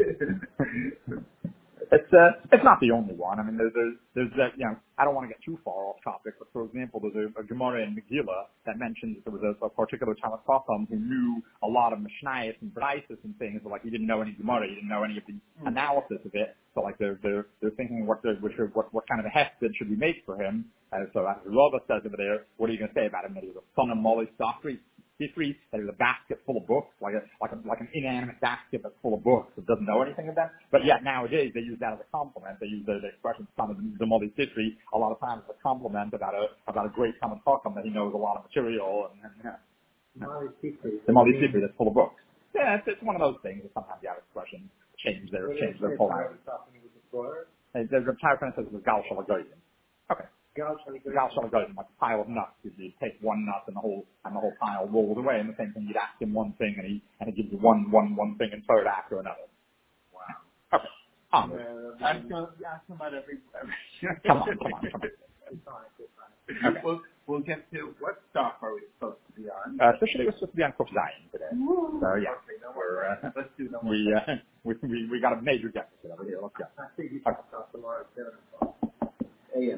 It's uh, it's not the only one. I mean, there's there's, there's that, you know, I don't want to get too far off topic, but for example, there's a, a Gemara in Megillah that mentions that there was a, a particular Talmud Chacham who knew a lot of Mishnayos and Braisos and things, but like he didn't know any Gemara, he didn't know any of the analysis of it. So like they're they're they're thinking what the which are, what what kind of a hesed should we make for him. And so as Rava says over there, what are you going to say about him? That he was a son of Molly Stockry. History, that is a basket full of books, like a like a like an inanimate basket that's full of books that doesn't know anything of them. But yet nowadays they use that as a compliment. They use the, the expression "son of the Molly's history" a lot of times as a compliment about a about a great common talkum that he knows a lot of material and, and yeah. Molly's secret. The Molly's history that's full of books. Yeah, it's, it's one of those things that sometimes you have expressions change their change their polarity. There's a entire friend says it was Gal Shalagoyim. Okay. Gal Shalagoyim, like a pile of nuts. You take one nut and the whole and the whole pile rolls away, and the same thing. You'd ask him one thing, and he and he gives you one one one thing and third after another. Wow. Okay. Um, uh, ask, him, ask him about every. every come on, come on, come on. Okay. We'll, we'll get to what stop are we supposed to be on? Uh, officially, we're supposed to be on Kuf Zion today. Woo. So yeah, okay, no we're uh, let's do no we, uh, we we we got a major deficit over here. Let's go. I think you should stop tomorrow at seven o'clock a m.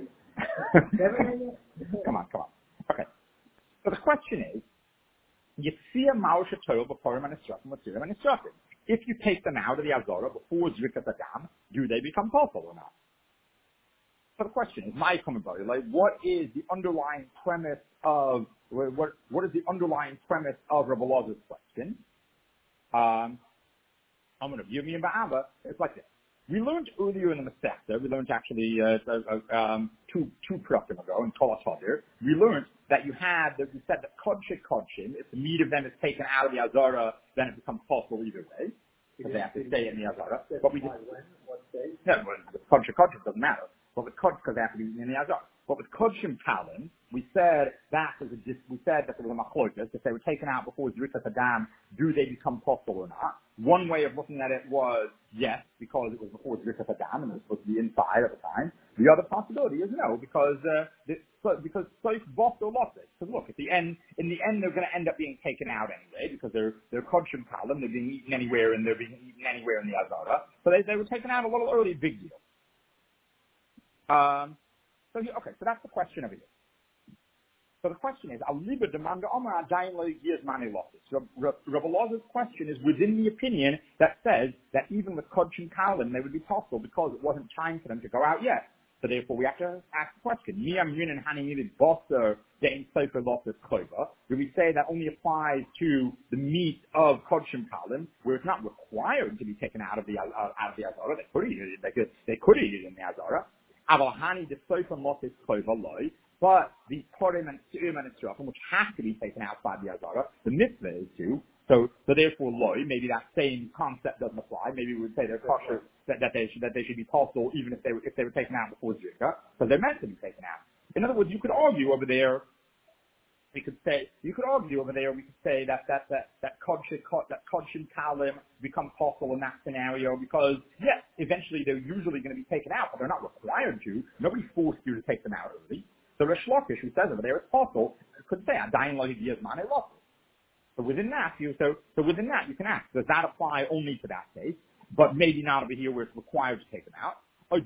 Come on, come on. Okay. So the question is, you see a Mausha Torah before and instruction with Sirim and instructed. If you take them out of the Azorah before Zrikat Adam, do they become possible or not? So the question is, my comment about it, like, what is the underlying premise of what what is the underlying premise of Rabbi Elazar's question? Um, I'm going to view me in Ba'aba. It's like this. We learned earlier in the Masechta, we learned actually uh, uh, um, two two productive ago in Tolas Hadir, we learned that you had, that we said that Kodshik Kodshim, if the meat of them is taken out of the Azara, then it becomes possible either way, because they have to stay in the Azara. But we just, yeah, well, the Kodshik Kodshim doesn't matter. But with Kodshik, because they have to be in the Azara. But with Kodshim Kalim, we said that was a, we said that there was a machlokas, if they were taken out before Zrikat Adam, do they become possible or not? One way of looking at it was yes, because it was before Zrikat Adam and it was supposed to be inside at the time. The other possibility is no, because uh, the, so, because Soif Bost or lost it. Because look, at the end, in the end, they're going to end up being taken out anyway, because they're they're Kodshim Kalim, they're being eaten anywhere and they're being eaten anywhere in the Azara. So they they were taken out a little early, big deal. Um. So he, okay, so that's the question over here. So the question is, Aliba demanda Omar Adain lo years mani losses. So Rabbi Elazar's question is within the opinion that says that even with Kodshim Kalim they would be possible because it wasn't time for them to go out yet. So therefore we have to ask the question, Miyam Yunin Hanimid Bosser Dein Sofer Losses Koba. Do we say that only applies to the meat of Kodshim Kalim, where it's not required to be taken out of the uh, out of the Azara? They could eat it, they could they could eat it in the Azara. Avalhani the Sofer Losses Koba loy. But the Purim and Surim and Israel, which have to be taken outside the Azara, the mitzvah is to. So, so therefore, loy, maybe that same concept doesn't apply. Maybe we would say they're kosher, that, that they should that they should be possible even if they were if they were taken out before Zrika, because they're meant to be taken out. In other words, you could argue over there. We could say you could argue over there. We could say that that that that kodshim that kodshim kalim become possible in that scenario because yes, eventually they're usually going to be taken out, but they're not required to. Nobody forced you to take them out early. So Resh Lakish, who says over there, it's possible, could say, "Adayin lo higiyaz mane losses." So within that, you so so within that, you can ask, does that apply only to that case, but maybe not over here where it's required to take them out? Or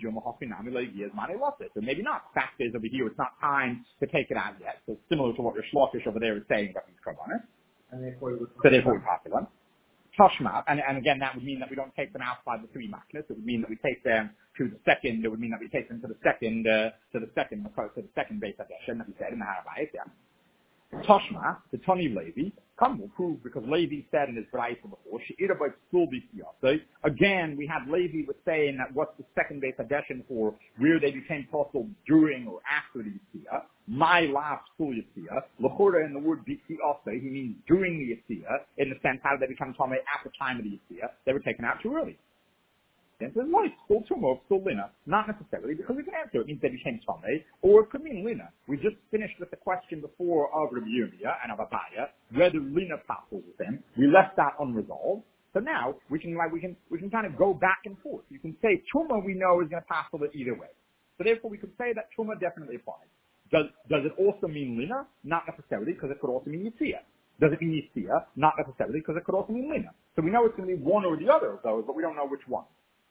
so maybe not. Fact is, over here, it's not time to take it out yet. So similar to what Resh Lakish over there is saying about these karbanos. And therefore, so therefore, we pass it on. Tashma, and, and again, that would mean that we don't take them outside the three maknas. It would mean that we take them to the second. It would mean that we take them to the second, uh, to the second, to the second base addition that we said in the Harabayit. Yeah. Tashma, the Tony Levi, come will prove because Levi said in his Braisa before, She'ira by school So again, we have Levi was saying that what's the second base addition for where they became possible during or after the Yisiyah. My last school Yisiyah. L'chora in the word B'si also, he means during the Yisiyah, in the sense how did they become Tomei at the time of the Yisiyah. They were taken out too early. It says, well, it's still tumor, still lina. Not necessarily, because we can answer it means they became Tomei, or it could mean lina. We just finished with the question before of Rabbi Yirmiyah and of Abaya, whether lina passes with them. We left that unresolved. So now we can like we can we can kind of go back and forth. You can say Tuma we know is going to pass it either way. So therefore we could say that Tuma definitely applies. Does does it also mean Lina? Not necessarily, because it could also mean Yitzia. Does it mean Yitzia? Not necessarily, because it could also mean Lina. So we know it's going to be one or the other of those, but we don't know which one.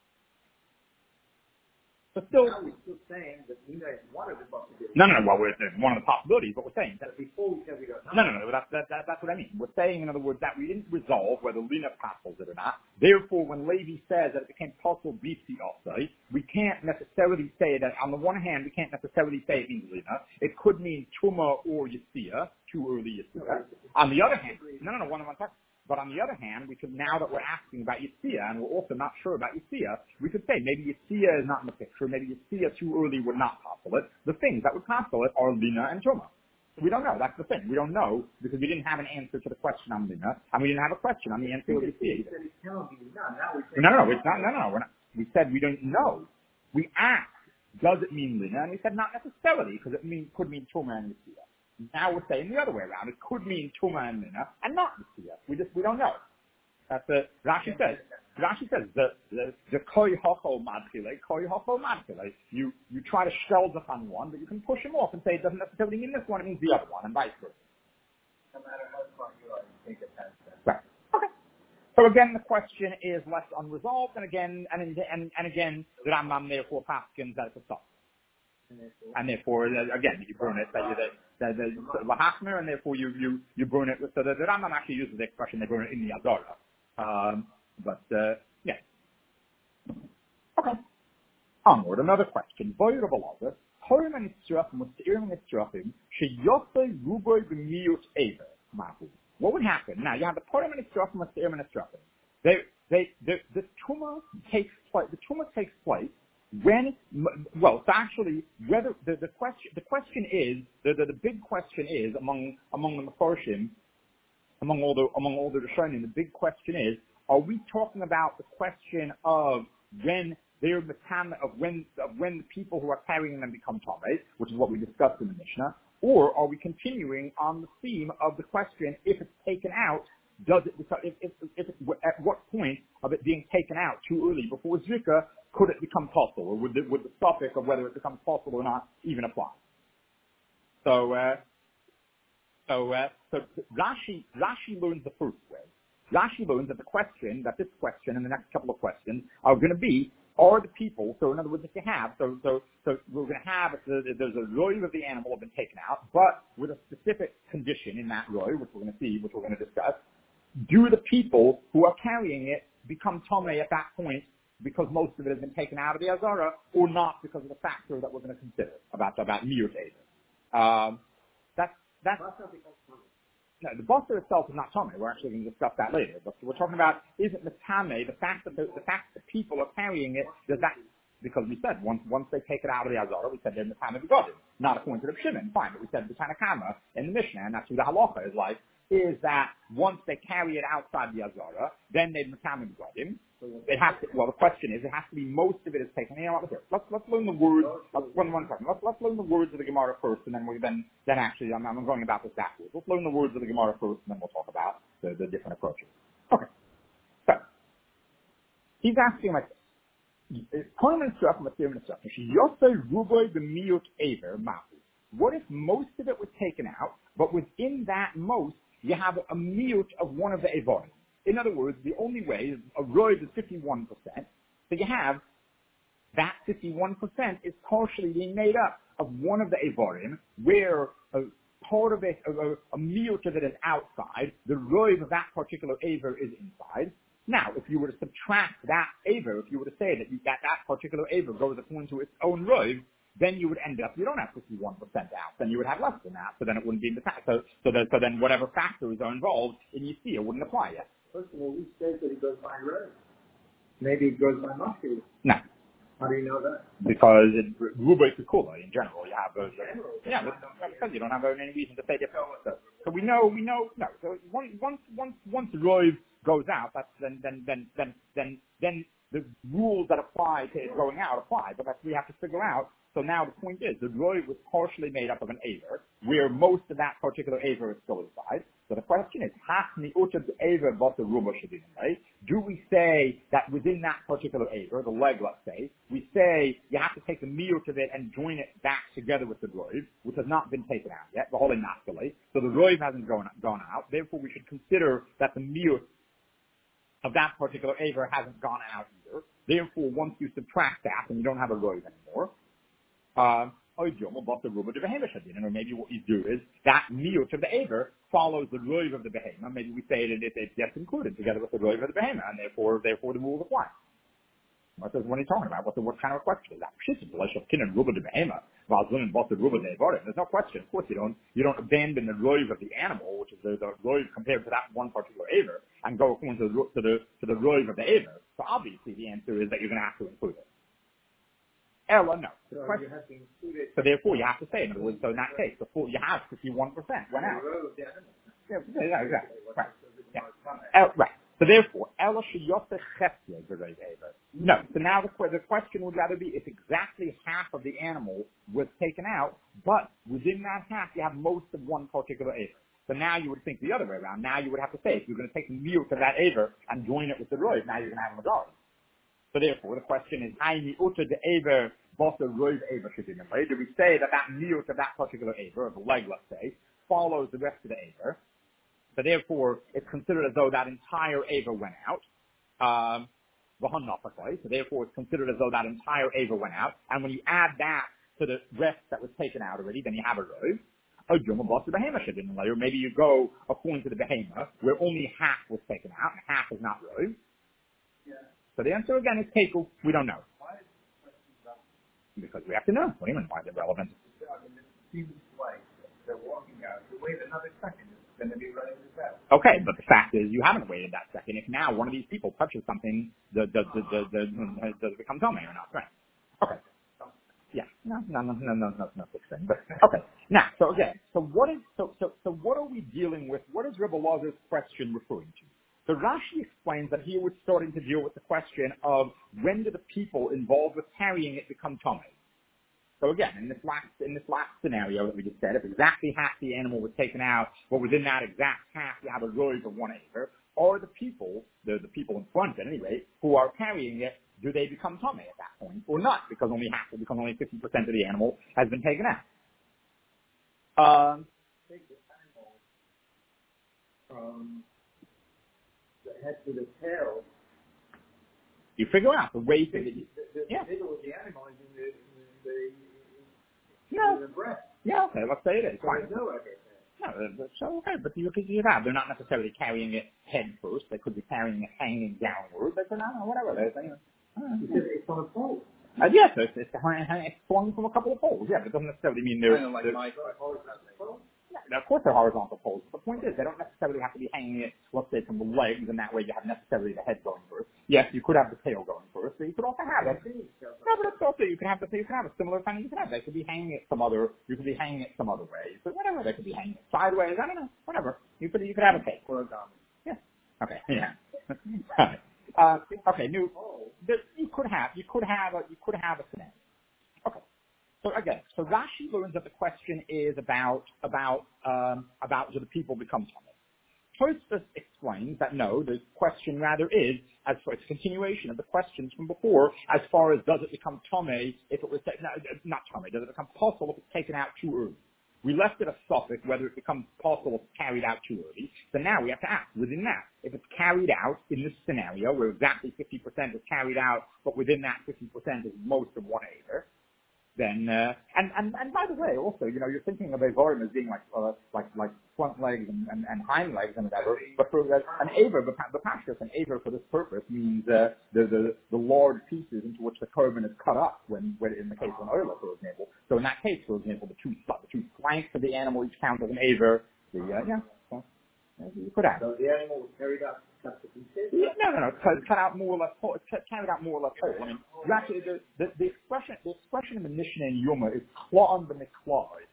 But still, now we're still saying that Lina is one of the possibilities. no, no, no. Well, we're it's one of the possibilities, but we're saying that. But before we said we don't know. No, no, no. That, that, that, that's what I mean. We're saying, in other words, that we didn't resolve whether Lina passes it or not. Therefore, when Levi says that it became possible B C also, we can't necessarily say that. On the one hand, we can't necessarily say it means Lina. It could mean Tuma or Yitzia, too early Yitzia. On the other hand, no, no, no. One, one second. But on the other hand, we could, now that we're asking about Yitzia, and we're also not sure about Yitzia, we could say maybe Yitzia is not in the picture, maybe Yitzia too early would not postulate. The things that would postulate are Lina and Tuma. So we don't know. That's the thing. We don't know because we didn't have an answer to the question on Lina, and we didn't have a question on the answer of Yitzia. No, no, no, it's not, no, no, we're not. We said we don't know. We asked, does it mean Lina? And we said not necessarily, because it mean, could mean Tuma and Yitzia. Now we're saying the other way around. It could mean Tuma and Lina, and not Yitzia. We just, we don't know. That's the, Rashi says, Rashi says, the, the, the koi hocho madchile, koi hocho madchile. You, you try to shell on one, but you can push him off and say it doesn't necessarily mean this one, it means the other one, and vice versa. No matter how far you are, you take it past that. Right. Okay. So again, the question is left unresolved, and again, and, and, and again, the Rambam therefore paskins that it's a stop. And therefore, uh, again, you burn it, that you, the, the, the lahachmer, and therefore you, you, you burn it. So the, the Rambam actually uses the expression they burn it in the Azara. Um, but, uh, yeah. Okay. Onward, another question. Boyer of Elazar, Horim and Yitzrachim, Yitzrachim and Yitzrachim, Sheyosei Ruboy B'miyut Ever, Mahu. What would happen? Now, you have the Horim and Yitzrachim, Yitzrachim and Yitzrachim. They, they, the, the Tumah takes place, the Tumah takes place when, well, so actually, whether, the, the question, the question is, the, the, the big question is, among, among the Mefarshim, among all the, among all the Rishonim, the big question is, are we talking about the question of when they're the time of when, of when the people who are carrying them become Tameh, which is what we discussed in the Mishnah, or are we continuing on the theme of the question, if it's taken out, does it, if, if, if it, at what point of it being taken out too early before Zrika, could it become possible, or would the, would the topic of whether it becomes possible or not even apply? So, uh, so, uh, so Rashi, Rashi learns the first way. Rashi learns that the question, that this question and the next couple of questions are going to be, are the people, so in other words, if you have, so, so, so we're going to have, there's a roy of the animal have been taken out, but with a specific condition in that roy, which we're going to see, which we're going to discuss. Do the people who are carrying it become Tomei at that point because most of it has been taken out of the Azara, or not because of the factor that we're going to consider about, about Miyut Ezer? Um, that's, that's, no, the Basar itself is not Tomei. We're actually going to discuss that later. But we're talking about, is it Metame, the fact that the, the fact that people are carrying it, does that, because we said once, once they take it out of the Azara, we said they're Metame Begodim, not according to the Shimon. Fine, but we said the Tanakama in the Mishnah, and that's who the halacha is like, is that once they carry it outside the Azara, then they're Metame Begodim. It has to, well, the question is, it has to be most of it is taken. You know what, let's, let's learn the words, let's, one, one second, let's, let's learn the words of the Gemara first, and then we, then, then actually, I'm, I'm going about this backwards. Let's learn the words of the Gemara first, and then we'll talk about the, the different approaches. Okay. So, he's asking like this. What if most of it was taken out, but within that most, you have a miyut of one of the evarim? In other words, the only way, a roid is fifty-one percent, so you have that fifty-one percent is partially being made up of one of the evarim, where a part of it, a, a miyut of it is outside, the roid of that particular aver is inside. Now, if you were to subtract that aver, if you were to say that you, that, that particular aver goes according to its own roid, then you would end up, you don't have fifty-one percent out, then you would have less than that, so then it wouldn't be in the fact. So, so, that, so then whatever factors are involved in Yisiyah wouldn't apply yet. First of all, we say that it goes by road. Maybe it goes by muscle. No. How do you know that? Because it, Rubai Kukula, in general, you have those. Uh, yeah, because you don't have any reason to say different. So, so we know, we know, no. So once, once, once, once Roy goes out, that's then, then, then, then, then, then the rules that apply to it going out apply, but that's we have to figure out. So now the point is, the roiv was partially made up of an aver, where most of that particular aver is still inside. So the question is, do we say that within that particular aver, the leg, let's say, we say you have to take the miyut of it and join it back together with the roiv, which has not been taken out yet, the whole inactally. So the roiv hasn't gone, gone out. Therefore, we should consider that the miyut of that particular aver hasn't gone out either. Therefore, once you subtract that, and you don't have a roiv anymore, Um, or maybe what you do is that miyut of the aver follows the roiv of the behemoth. Maybe we say that it, it gets included together with the roiv of the behemoth, and therefore, therefore the rules apply. What is what are you talking about? What, the, what kind of a question is that? There's no question. Of course, you don't you don't abandon the roiv of the animal, which is the, the roiv compared to that one particular aver, and go according to the to the to the roiv of the aver. So obviously, the answer is that you're going to have to include it. Ella, no. So, you have to include it. So therefore, you have to say, in other words, so in that case, the full, you have fifty-one percent went out. Yeah, yeah, exactly. Right. Yeah. El, right. So therefore, Ella sheyotech chesed b'roiv aver. No. So now the, the question would rather be if exactly half of the animal was taken out, but within that half you have most of one particular aver. So now you would think the other way around. Now you would have to say, if you're going to take the miyut of that aver and join it with the roiv, now you're going to have a majority. So therefore, the question is, do we say that that miyut of that particular aver, of the leg, let's say, follows the rest of the aver? So therefore, it's considered as though that entire aver went out. Um, so therefore, it's considered as though that entire aver went out. And when you add that to the rest that was taken out already, then you have a roiv. Or maybe you go according to the behemoth, where only half was taken out, and half is not roiv. So the answer again is kekel. We don't know. Because we have to know. What do you mean why they're relevant? It seems like they're walking out. You wait another second, it's going to be ready to go. Okay, but the fact is you haven't waited that second. If now one of these people touches something, does the, the, the, the, the, does it become tummy or not? Right. Okay. Yeah. No, no, no, no, no, no, no such thing. But okay. Now, so again, so what is so so so what are we dealing with? What is Rebbe Lazar's question referring to? So Rashi explains that here we're starting to deal with the question of when do the people involved with carrying it become tummy. So again, in this last in this last scenario that we just said, if exactly half the animal was taken out, but within that exact half you have a roiv of one acre, or the people, the, the people in front at any rate, who are carrying it, do they become tummy at that point or not? Because only half, because only fifty percent of the animal has been taken out. Um, Take the animal from the head to the tail. You figure out the weight of it. The, the, Yeah. the middle of the animal is in the, in the, No. in the breast. Yeah, okay, let's say it is. So Fine. there's no effort there. No, that's so okay, but you could do that. They're not necessarily carrying it head first. They could be carrying it hanging downward. But they're not, whatever. They're, they, uh, Because it's on a pole. uh, yes, it's, it's, it's swung from a couple of poles. Yeah, but it doesn't necessarily mean they're. Kind of like they're my pole. yeah, of course, they're horizontal poles. The point is, they don't necessarily have to be hanging it, let's say, from the legs, and that way you have necessarily the head going first. Yes, you could have the tail going first, but you could also have it. No, but it's also you can have the you can have a similar thing. You can have they could be hanging it some other. You could be hanging it some other way. But whatever, they could be hanging it sideways. I don't know. Whatever. You could you could have a tail. Or a garment. Yeah. Okay. Yeah. uh, okay. New. There, you could have you could have a you could have a scenario. Okay. So again, so Rashi learns that the question is about about um, about do the people become tummy. Tosfos explains that no, the question rather is, as for its continuation of the questions from before, as far as does it become tummy if it was ta- no, not tummy, does it become possible if it's taken out too early? We left it a suffix whether it becomes possible if it's carried out too early. So now we have to ask within that if it's carried out in this scenario where exactly fifty percent is carried out, but within that fifty percent is most of one acre. Then uh, and, and and by the way, also you know you're thinking of Evarim as being like uh, like like front legs and, and, and hind legs and whatever, but for uh, an Aver, the pashtus, an Aver for this purpose means uh, the, the the large pieces into which the korban is cut up when, when in the case of an Oila, for example. So in that case, for example, the two the two flanks of the animal each count as an Aver. The uh, yeah, so, you could add. So the animal was carried out cut to pieces? Yeah, no, no, no. Cut, cut out more or less whole. It's carried out more or less whole. I mean, you actually, the, the, the expression, the expression in the Mishnah in Yoma is kla'an b'mikla'ah. It's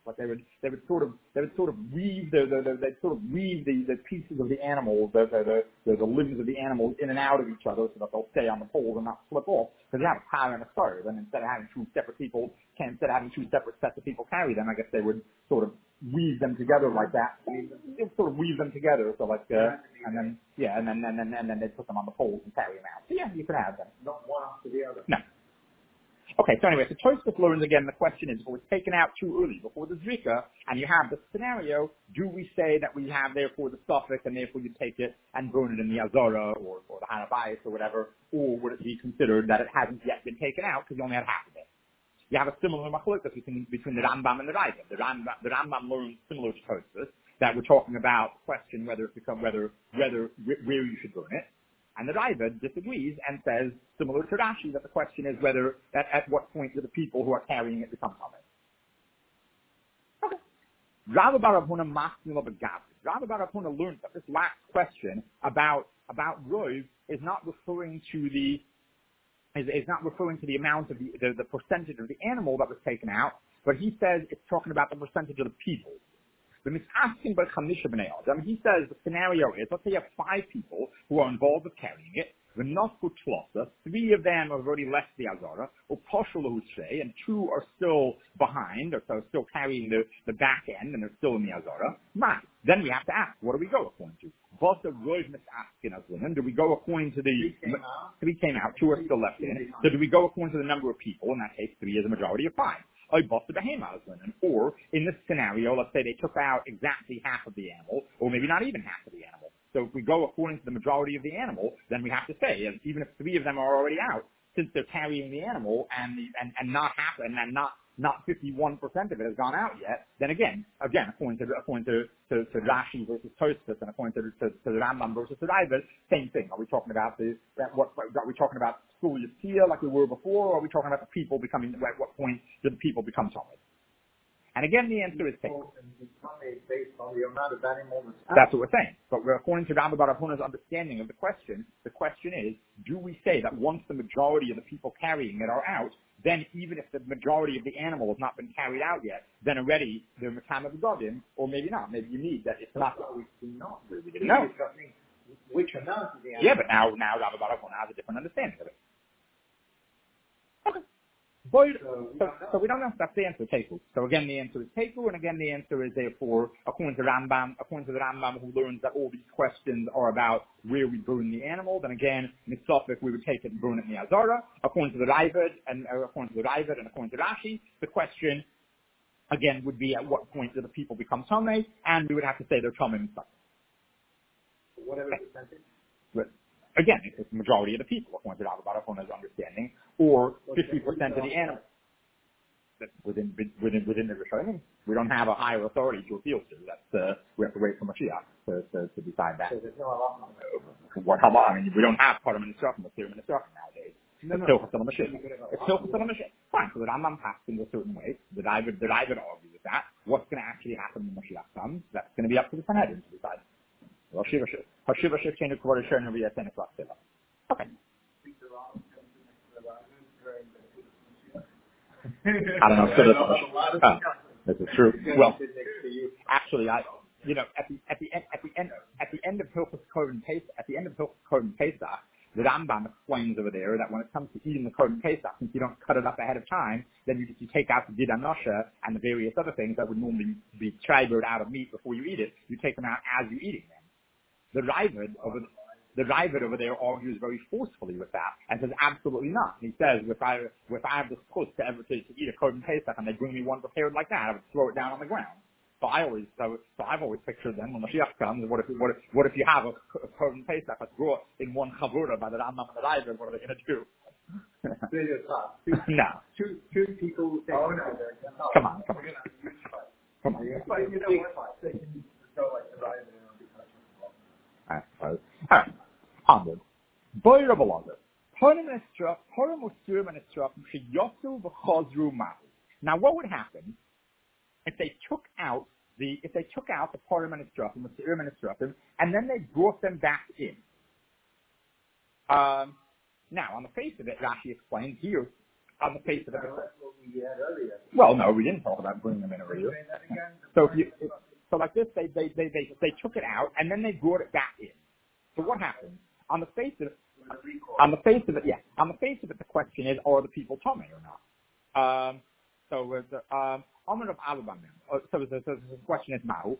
Like they would, they would sort of, they would sort of weave the, the, the they'd sort of weave the, the pieces of the animal, the, the, the, the limbs of the animals in and out of each other so that they'll stay on the poles and not slip off. Because you have a tie and a third, and instead of having two separate people, instead of having two separate sets of people carry them, I guess they would sort of weave them together like that. They'd sort of weave them together, so like, uh, and then, yeah, and then, and then, and then they'd put them on the poles and carry them out. So yeah, you could have them. Not one after the other. No. Okay, so anyway, so Tosfos learns again, the question is, if it was taken out too early before the Zrika, and you have the scenario, do we say that we have therefore the suffix, and therefore you take it and burn it in the Azara, or, or the Hanabayis, or whatever, or would it be considered that it hasn't yet been taken out because you only had half of it? You have a similar machlokes between, between the Rambam and the Rambam. The Rambam, the Rambam learns similar to Tosfos, that we're talking about the question whether it become, whether, whether, where you should burn it. And the Ravad disagrees and says, similar to Rashi, that the question is whether, at, at what point do the people who are carrying it become Tamid. Okay. Rav bar Rav Huna Masnil of Gav. Rav bar Rav Huna learned that this last question about, about Rov is not referring to the, is, is not referring to the amount of the, the, the percentage of the animal that was taken out, but he says it's talking about the percentage of the people. The misasking by Chamisha B'nai Adam, he says the scenario is, let's say you have five people who are involved with carrying it, the Nosku Tlosa, three of them have already left the Azara, or Poshalu Shrei, and two are still behind, or so still carrying the, the back end, and they're still in the Azara. Right. Then we have to ask, what do we go according to? Both the Roj misasking as women, do we go according to the, three came, three came out, two are still left in. So do we go according to the number of people? In that case, three is a majority of five. Or in this scenario, let's say they took out exactly half of the animal, or maybe not even half of the animal. So if we go according to the majority of the animal, then we have to say, even if three of them are already out, since they're carrying the animal and the, and, and not half, and then not not fifty-one percent of it has gone out yet, then again, again, according to according to, to, to Rashi versus Tosfos, and according to, to, to the Rambam versus the Ravad, same thing. Are we talking about the that what are we talking about school Yitzhak like we were before, or are we talking about the people becoming? At what point do the people become Talmud? And again, the answer is taken. Based on the amount of animals. That's what we're saying. But we're, according to Rabbi Bar Rav Huna's understanding of the question, the question is, do we say that once the majority of the people carrying it are out, then even if the majority of the animal has not been carried out yet, then already they're Mekama B'Godim, or maybe not. Maybe you need that. It's not. We do not. We didn't know. Which amount of the animal? Yeah, but now, now Rabbi Bar Rav Huna has a different understanding of it. Okay. Boy, so, so we don't know if that's the answer, Teku. So again, the answer is Teku, and again, the answer is therefore, according to Rambam, according to the Rambam, who learns that all these questions are about where we burn the animal, then again, Mitzvah, we would take it and burn it in the Azara. According to the Ravad, and uh, according to the Ravad, and according to Rashi, the question, again, would be at what point do the people become Tomei, and we would have to say they're Tomei Mitzvah. Whatever percentage? But again, it's the majority of the people, according to Rabbi Bar Rav Huna's understanding, or fifty percent of the animals. That's within, within, within the Rishonim. We don't have a higher authority to appeal to. That's, uh, we have to wait for Mashiach to, to, to decide that. So there's no Allah. What, how about, I mean, we don't have Param and Nisrachim, but Tirim and Nisrachim nowadays. No, it's no. still for Mashiach. It's still for Mashiach. Fine, so the Rambam passed in a certain way. The Ravad, the Ravad argues with that. What's going to actually happen when Mashiach comes? That's going to be up to the Sanhedrin to decide. Okay. I don't know. So this, uh, this is true. Well, actually, I, you know, at the at the end at the end at the end of Hilchos Korban Pesach, at the end of Hilchos Korban Pesach, the Rambam explains over there that when it comes to eating the Korban Pesach, since you don't cut it up ahead of time, then you just you take out the Did Anosha and the various other things that would normally be tribered out of meat before you eat it. You take them out as you're eating them. The Ravad over the Ravad over there argues very forcefully with that and says absolutely not. He says if I if I have this push to ever to, to eat a Korban Pesach and they bring me one prepared like that, I would throw it down on the ground. So I always so, so I've always pictured then when Mashiach comes, what if what if what if you have a, a Korban Pesach that's brought in one chavura by the Rambam and the Ravad? What are they going to do? No. Two two people who say, oh no, come on, come on, come on. But you know what? They can go like the Ravad. I suppose. All right. Onward. Boy Rabbi Lazar. Now, what would happen if they took out the if they took out the Purim and Esrafim, the Se'irim and Esrafim, and then they brought them back in? Um, now, on the face of it, Rashi explains here on the face of it. That's what we had earlier. Well, no, we didn't talk about bringing them in earlier. So if you, so like this, they, they, they, they, they took it out and then they brought it back in. So what happened? On the face of it, on the face of it, yeah, on the face of it, the question is, are the people Tomei or not? Um, so uh, the, um, Amar of Alabama. Uh, so the, so the question is now,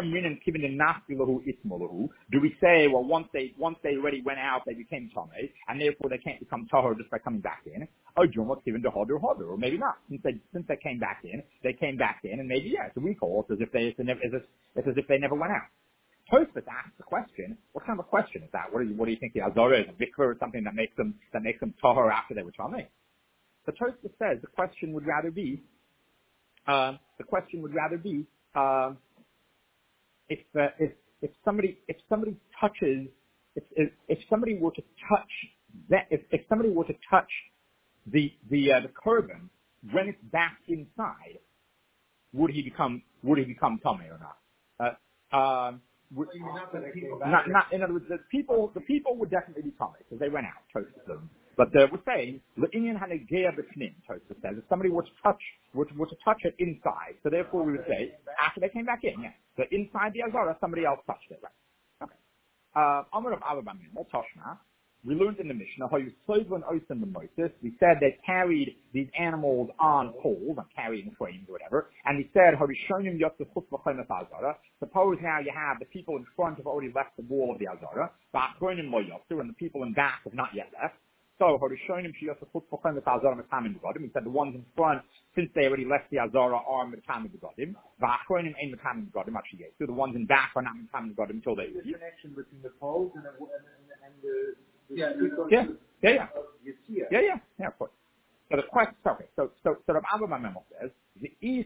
do we say, well, once they once they already went out, they became Tomei, and therefore they can't become Tahor just by coming back in? Or or maybe not. Since they since they came back in, they came back in, and maybe yeah, it's a recall. It's as if they it's, never, it's, as, it's as if they never went out. Tosfos asks the question. What kind of a question is that? What do you what do you think the Azara is? A vikra or something that makes them that makes them Tahor after they were Tomei? The Tosfos says the question would rather be. Um, the question would rather be um, if uh, if if somebody if somebody touches if, if if somebody were to touch that if, if somebody were to touch the the uh, the carbon when it's back inside, would he become would he become tummy or not? Uh, um, would, not, not in other words, the people the people would definitely be tummy because they went out, Tosfos them. But uh, we're saying L'inyan hanegea b'pnim, Tosfos says, if somebody were to touch were to, were to touch it inside, so therefore we would say after they came back in, yeah. So inside the Azara, somebody else touched it, right? Okay. Uh, Amar of Alabama, Toshma. We learned in the Mishnah how you sovereign oath in the Moses. We said they carried these animals on poles, on carrying frames or whatever, and we said how Rishonim Yosef Chutz Azara. Suppose now you have the people in front have already left the wall of the Azara, Ba'achronim Lo Yosu, and the people in back have not yet left. So, Harishonim Shiyosef Chutz Azara Metamin Begodim. We said the ones in front, since they already left the Azara, are Metamin Begodim. Ba'achronim ain't Metamin Begodim actually. So the ones in back are not Metamin Begodim until they leave. The connection between the poles and the and, and the Yeah, yeah, yeah, yeah, yeah, yeah, yeah, of course. So the question, okay, so, so, so Rav Abba Memo says, the If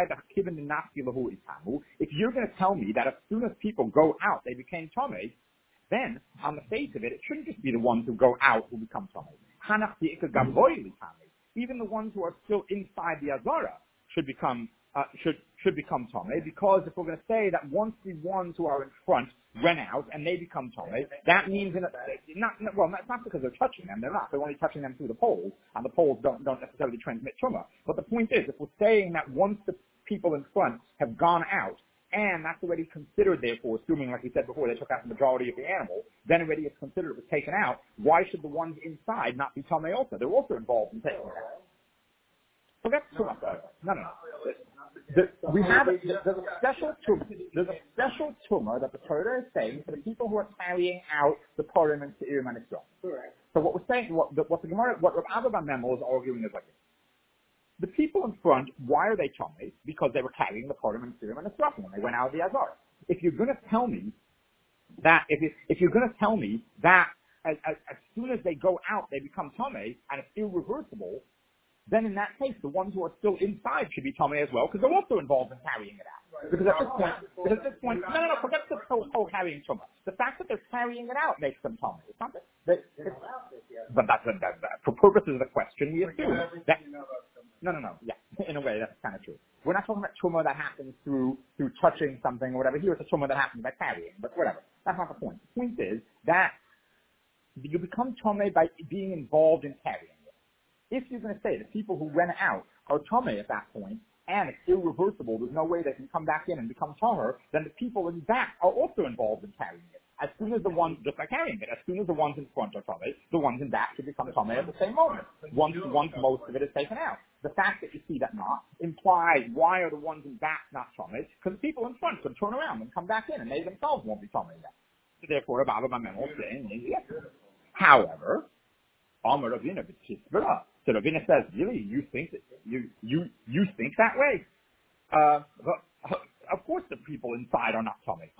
you're going to tell me that as soon as people go out, they became Tomei, then, on the face of it, it shouldn't just be the ones who go out who become Tomei. Even the ones who are still inside the Azara should become, uh, should, should become Tomei, because if we're going to say that once the ones who are in front went out and they become Tomei, that means, in a, not, well, it's not because they're touching them, they're not, they're only touching them through the poles, and the poles don't, don't necessarily transmit Tumah. But the point is, if we're saying that once the people in front have gone out, and that's already considered, therefore, assuming, like we said before, they took out the majority of the animal, then already it's considered it was taken out, why should the ones inside not be Tomei also? They're also involved in taking it out. So that's too much. No, no, no. The, we have a, there's a special tumor. There's a special tumor that the Torah is saying for the people who are carrying out the Purim and Seirim and Israel. Correct. So what we're saying, what the, what the Gemara, what Rav Abba Memo is arguing is like this. The people in front, why are they Tomei? Because they were carrying the Purim and Seirim and Israel when they went out of the Azar. If you're going to tell me that, if you, if you're going to tell me that as, as, as soon as they go out they become Tomei and it's irreversible, then in that case, the ones who are still inside should be Tomei as well, because they're also involved in carrying it out. Because at this point, because at this point, no, no, no, forget the whole, whole carrying Tumah. The fact that they're carrying it out makes them Tomei. It's not that, they, it's, but that's, that, that, for purposes of the question, we assume that, no, no, no, yeah, in a way, that's kind of true. We're not talking about Tumah that happens through, through touching something or whatever. Here it's a Tumah that happens by carrying, but whatever. That's not the point. The point is that you become Tomei by being involved in carrying. If you're going to say the people who went out are Tomei at that point, and it's irreversible, there's no way they can come back in and become Tomer, then the people in back are also involved in carrying it. As soon as the ones, just by carrying it, as soon as the ones in front are Tomei, the ones in back should become Tomei at the same moment, once, once most of it is taken out. The fact that you see that not implies why are the ones in back not Tomei? Because the people in front could turn around and come back in, and they themselves won't be Tomei yet. So therefore, Rabbi Memo is saying, yes. However, Amar Ravina b'tzivra. So Ravina says, really, you think that you you you think that way? Uh, but, uh, of course, the people inside are not Tomei.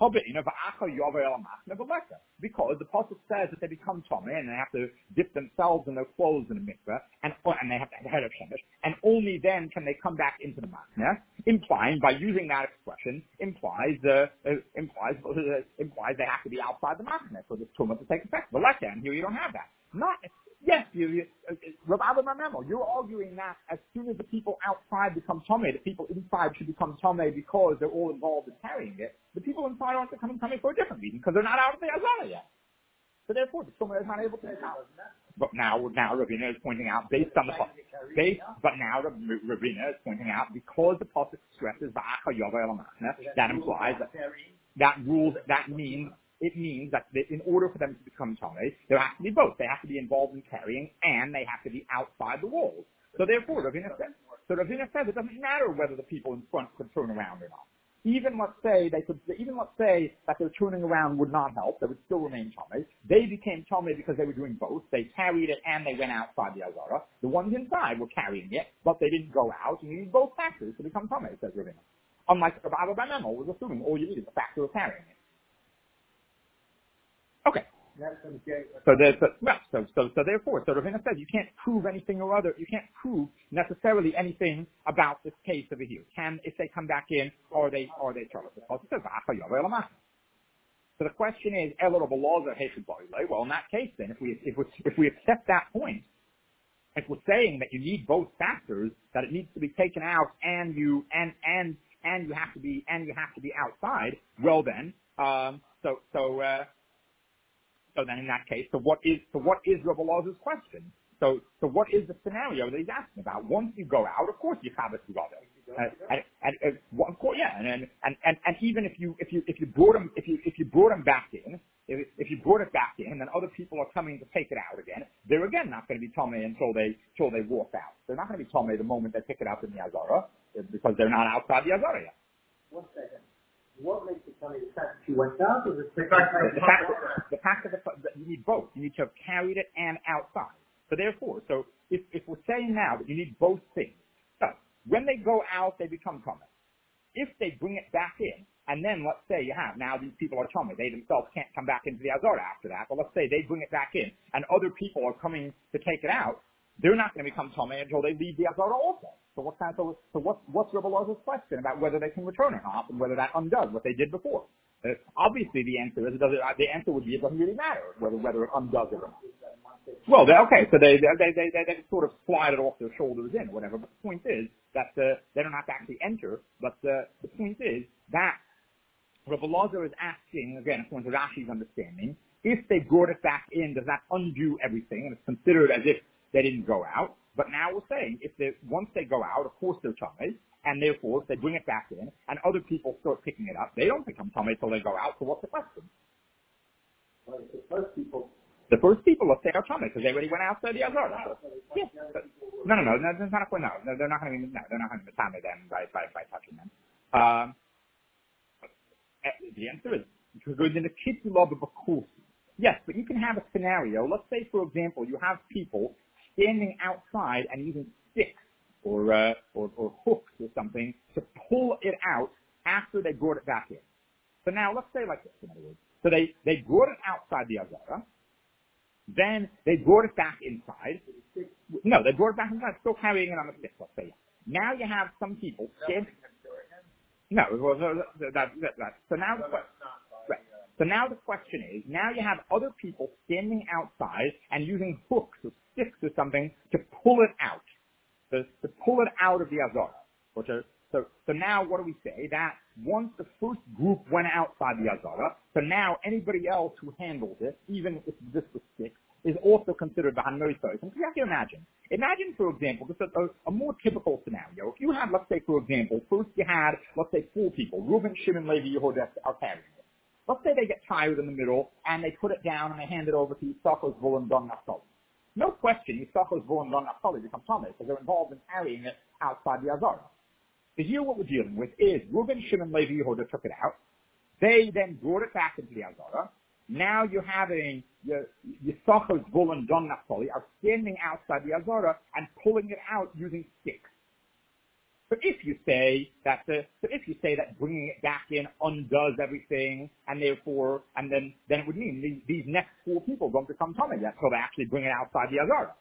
Because the pasuk says that they become Tomei and they have to dip themselves in their clothes in the mikveh, and and they have to have the head of shemesh, and only then can they come back into the machzeh. Implying, by using that expression, implies uh, uh, implies uh, implies they have to be outside the machzeh for this tumah to take effect. But like that, here you don't have that. Not. Yes, you, you, uh, Rav Abba Memo, you're arguing that as soon as the people outside become Tomei, the people inside should become Tomei because they're all involved in carrying it. The people inside aren't becoming Tomei for a different reason, because they're not out of the Azara yet. So therefore, the Tomei is not able to come out. but now, now Ravina is pointing out, based on the, based, but now Ravina is pointing out, because the pasuk stresses that implies that, that rules, that means, it means that they, in order for them to become tamei, there has to be both. They have to be involved in carrying, and they have to be outside the walls. So therefore, Ravina says, so Ravina says it doesn't matter whether the people in front could turn around or not. Even let's say they could, even let's say that their turning around would not help, they would still remain tamei. They became tamei because they were doing both. They carried it and they went outside the azara. The ones inside were carrying it, but they didn't go out. And you need both factors to become tamei, says Ravina. Unlike Rabbi Abba Banamo was assuming all you need is the factor of carrying it. Okay. So there's, so, well, so, so, so therefore, so Ravina says you can't prove anything or other, you can't prove necessarily anything about this case over here. Can, if they come back in, are they, are they Charlotte? So the question is, well, in that case then, if we, if we, if we accept that point, if we're saying that you need both factors, that it needs to be taken out and you, and, and, and you have to be, and you have to be outside, well then, um, so, so, uh, So then in that case, so what is, so what is Rabbi Elazar's question? So, so what is the scenario that he's asking about? Once you go out, of course you have it together. Uh, and, and, and, well, of course, yeah, and, and, and, and, and even if you, if you, if you brought him, if you, if you brought him back in, if, if you brought it back in and then other people are coming to take it out again, they're again not going to be tamei until they, until they walk out. They're not going to be tamei the moment they pick it up in the Azara, because they're not outside the Azara yet. One second. What makes it funny? The fact that she went out, or the fact that the fact that, the fact that, the, that you need both. You need to have carried it and outside. So therefore, so if, if we're saying now that you need both things, so when they go out, they become tamei. If they bring it back in, and then let's say you have now these people are tamei, they themselves can't come back into the Azara after that. But let's say they bring it back in, and other people are coming to take it out. They're not going to become tamei until they leave the Azara also. So what's that, so, so what's, what's Rabbi Elazar's question about whether they can return or not, and whether that undoes what they did before? Uh, obviously the answer is, it doesn't, uh, the answer would be it doesn't really matter whether, whether it undoes it or not. Well, they, okay, so they, they, they, they, they sort of slide it off their shoulders in or whatever, but the point is that, uh, they don't have to actually enter, but, uh, the point is that Rabbi Elazar is asking, again, according to Rashi's understanding, if they brought it back in, does that undo everything, and it's considered as if they didn't go out? But now we're saying, if they, once they go out, of course they're tamei, and therefore if they bring it back in, and other people start picking it up, they don't become tamei until they go out, so what's the question? Well, the first people. The first people, let's say, are tamei, because they already went outside the Azara. Yeah. No, no, no, no, that's not a point, no, no, they're not going to be, no, they're not going to be tamei them by, by, by touching them. Um, the answer is, because we're in the kitula b'bakursi. Yes, but you can have a scenario, let's say, for example, you have people standing outside and using sticks or, uh, or, or hooks or something to pull it out after they brought it back in. So now let's say like this, in other words. So they, they brought it outside the Azara, then they brought it back inside. No, they brought it back inside, still carrying it on the stick, let's say. Now you have some people standing. No, it was, uh, that, that, that. So now the question, right. So now the question is, now you have other people standing outside and using hooks or sticks or something to pull it out, to, to pull it out of the Azara. Which are, so, so now what do we say? That once the first group went outside the Azara, so now anybody else who handles it, even if this was sticks, is also considered the Hanoisos. And you have to imagine. Imagine, for example, just a, a, a more typical scenario. If you had, let's say, for example, first you had, let's say, four people. Reuben, Shimon, Levi, Yehuda are carrying it. Let's say they get tired in the middle, and they put it down, and they hand it over to Yisachar, Zvul, and Dan Naphtali. No question, Yisachar, Zvul, and Dan Naphtali become tamei, because they're involved in carrying it outside the Azara. So here what we're dealing with is, Reuben, Shimon, Levi, Yehuda took it out. They then brought it back into the Azara. Now you're having Yisachar, Zvul, and Dan Naphtali are standing outside the Azara and pulling it out using sticks. So if you say that the, so if you say that bringing it back in undoes everything, and therefore, and then, then it would mean these, these next four people don't become tamei yet, so they actually bring it outside the Azara.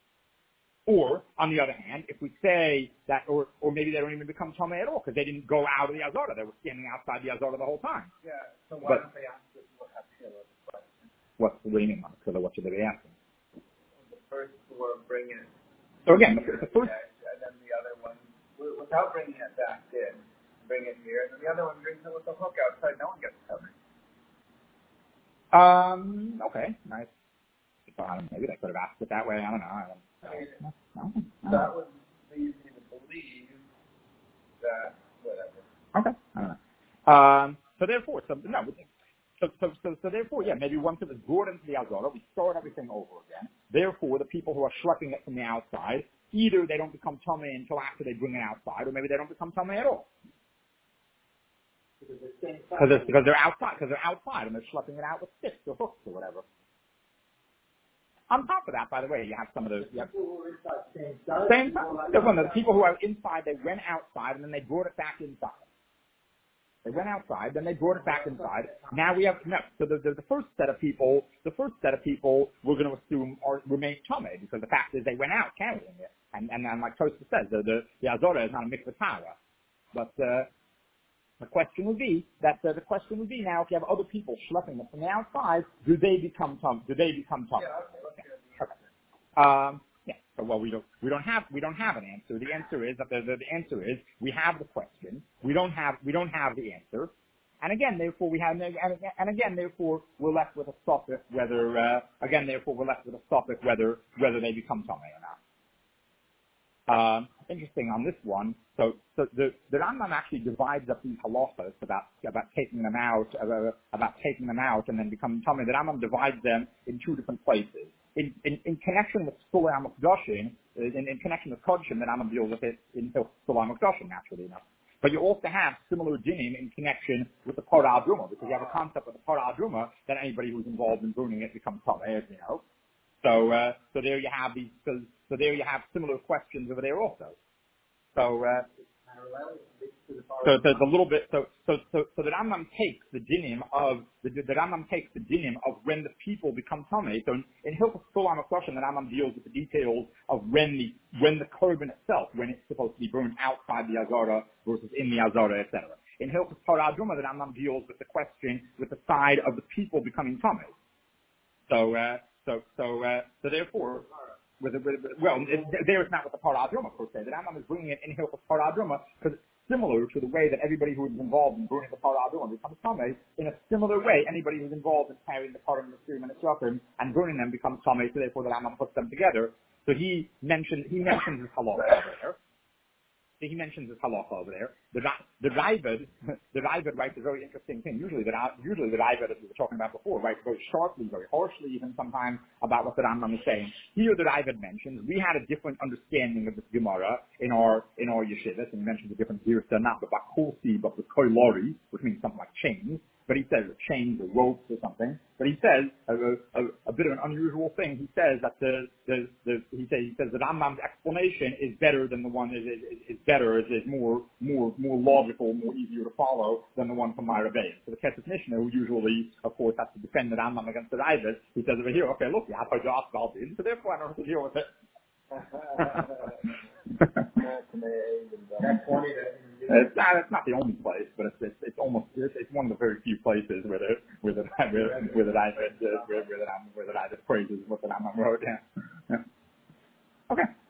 Or, on the other hand, if we say that, or, or maybe they don't even become tamei at all, because they didn't go out of the Azara, they were standing outside the Azara the whole time. Yeah, so why but, don't they ask this what happened? What, what do you mean, so what should they be asking? The first four bring it. So again, the, the first, and then the other one, without bringing it back in, bring it here, and then the other one brings it with the hook outside, no one gets covered. Um, okay, nice. Uh, I don't know. Maybe they could have asked it that way. I don't know. I don't, I mean, no, no, no. that would lead me to believe that whatever. Okay. I don't know. Um, so therefore, so, no, so, so, so, so therefore, yeah, maybe once it was brought into the Azara, we start everything over again. Therefore, the people who are schlepping it from the outside, either they don't become tummy until after they bring it outside, or maybe they don't become tummy at all. Because they're, because they're outside, because they're outside and they're schlepping it out with sticks or hooks or whatever. On top of that, by the way, you have some of those. You have, same time. The people who are inside, they went outside and then they brought it back inside. They went outside, then they brought it back inside. Now we have no. So the, the, the first set of people, the first set of people, we're going to assume are remain tummy because the fact is they went out carrying it, and and, and like Tosa says, the the, the Azora is not a mikvah tara, but. Uh, The question would be that uh, the question would be now if you have other people schlepping it from the outside, do they become tum? Do they become tum? Yeah, okay, let's Okay. Okay. Um, yeah. So well, we don't we don't have we don't have an answer. The answer is that the, the the answer is we have the question. We don't have we don't have the answer. And again, therefore, we have, and, and again, therefore, we're left with a topic whether, uh, again, therefore, we're left with a topic whether whether they become tummy or not. Um, interesting on this one. So, so the, the Rambam actually divides up these halachas about about taking them out, about, about taking them out and then becoming tummy. The Rambam divides them in two different places. In in, in connection with Sulam Akdoshin, in, in connection with Kodshim, the Rambam deals with it in Sulam Akdoshin, naturally enough. But you also have similar dinim in connection with the Parah Adruma, because you have a concept with the Parah Adruma that anybody who's involved in burning it becomes tummy, as you know. So, uh, so there you have these, so, so there you have similar questions over there also. So, uh, so there's a little bit, so, so, so, so the Rambam takes the dinim of, the, the Rambam takes the dinim of when the people become tummy. So in, in Hilchos Sulam HaKosher, the Rambam deals with the details of when the, when the korban itself, when it's supposed to be burned outside the Azara versus in the Azara, et cetera. In Hilchos Parah Adruma, the Rambam deals with the question, with the side of the people becoming tummy. So, uh, so, so, uh, so therefore, with, with, with well, it, there it's not with the Parah Adruma per se. The Rambam is bringing it in Hilchos Parah Adruma because it's similar to the way that everybody who is involved in burning the Parah Adruma becomes tummy. In a similar way, anybody who's involved in carrying the Parah Mesirim and Esrafim and burning them becomes tummy. So therefore, the Rambam puts them together. So he mentioned he mentions his halakha over there. So he mentions his halacha over there. The the Raavad, the Raavad writes a very interesting thing. Usually, the usually the Raavad, as we were talking about before, writes very sharply, very harshly, even sometimes about what the Rambam is saying. Here, the Raavad mentions we had a different understanding of this Gemara in our in our yeshivas, and he mentions a different girsa, not the bakulsi, but the koilori, which means something like chains. But he says chains or ropes or something. But he says a, a, a bit of an unusual thing. He says that the, the, the he says he says the Rambam's explanation is better than the one is is, is better is, is more more more logical, more easier to follow than the one from my Rebbein. So the Kesef Mishnah, who usually of course has to defend the Rambam against the Raavad, he says over here, okay, look, you have to ask about it, so therefore I don't have to deal with it. That's funny that It's not, it's not the only place, but it's it's, it's almost it's, it's one of the very few places where the where the where, where the Raavad uh, where, where the where the Raavad praises what the Rambam wrote. Yeah. Yeah. Okay.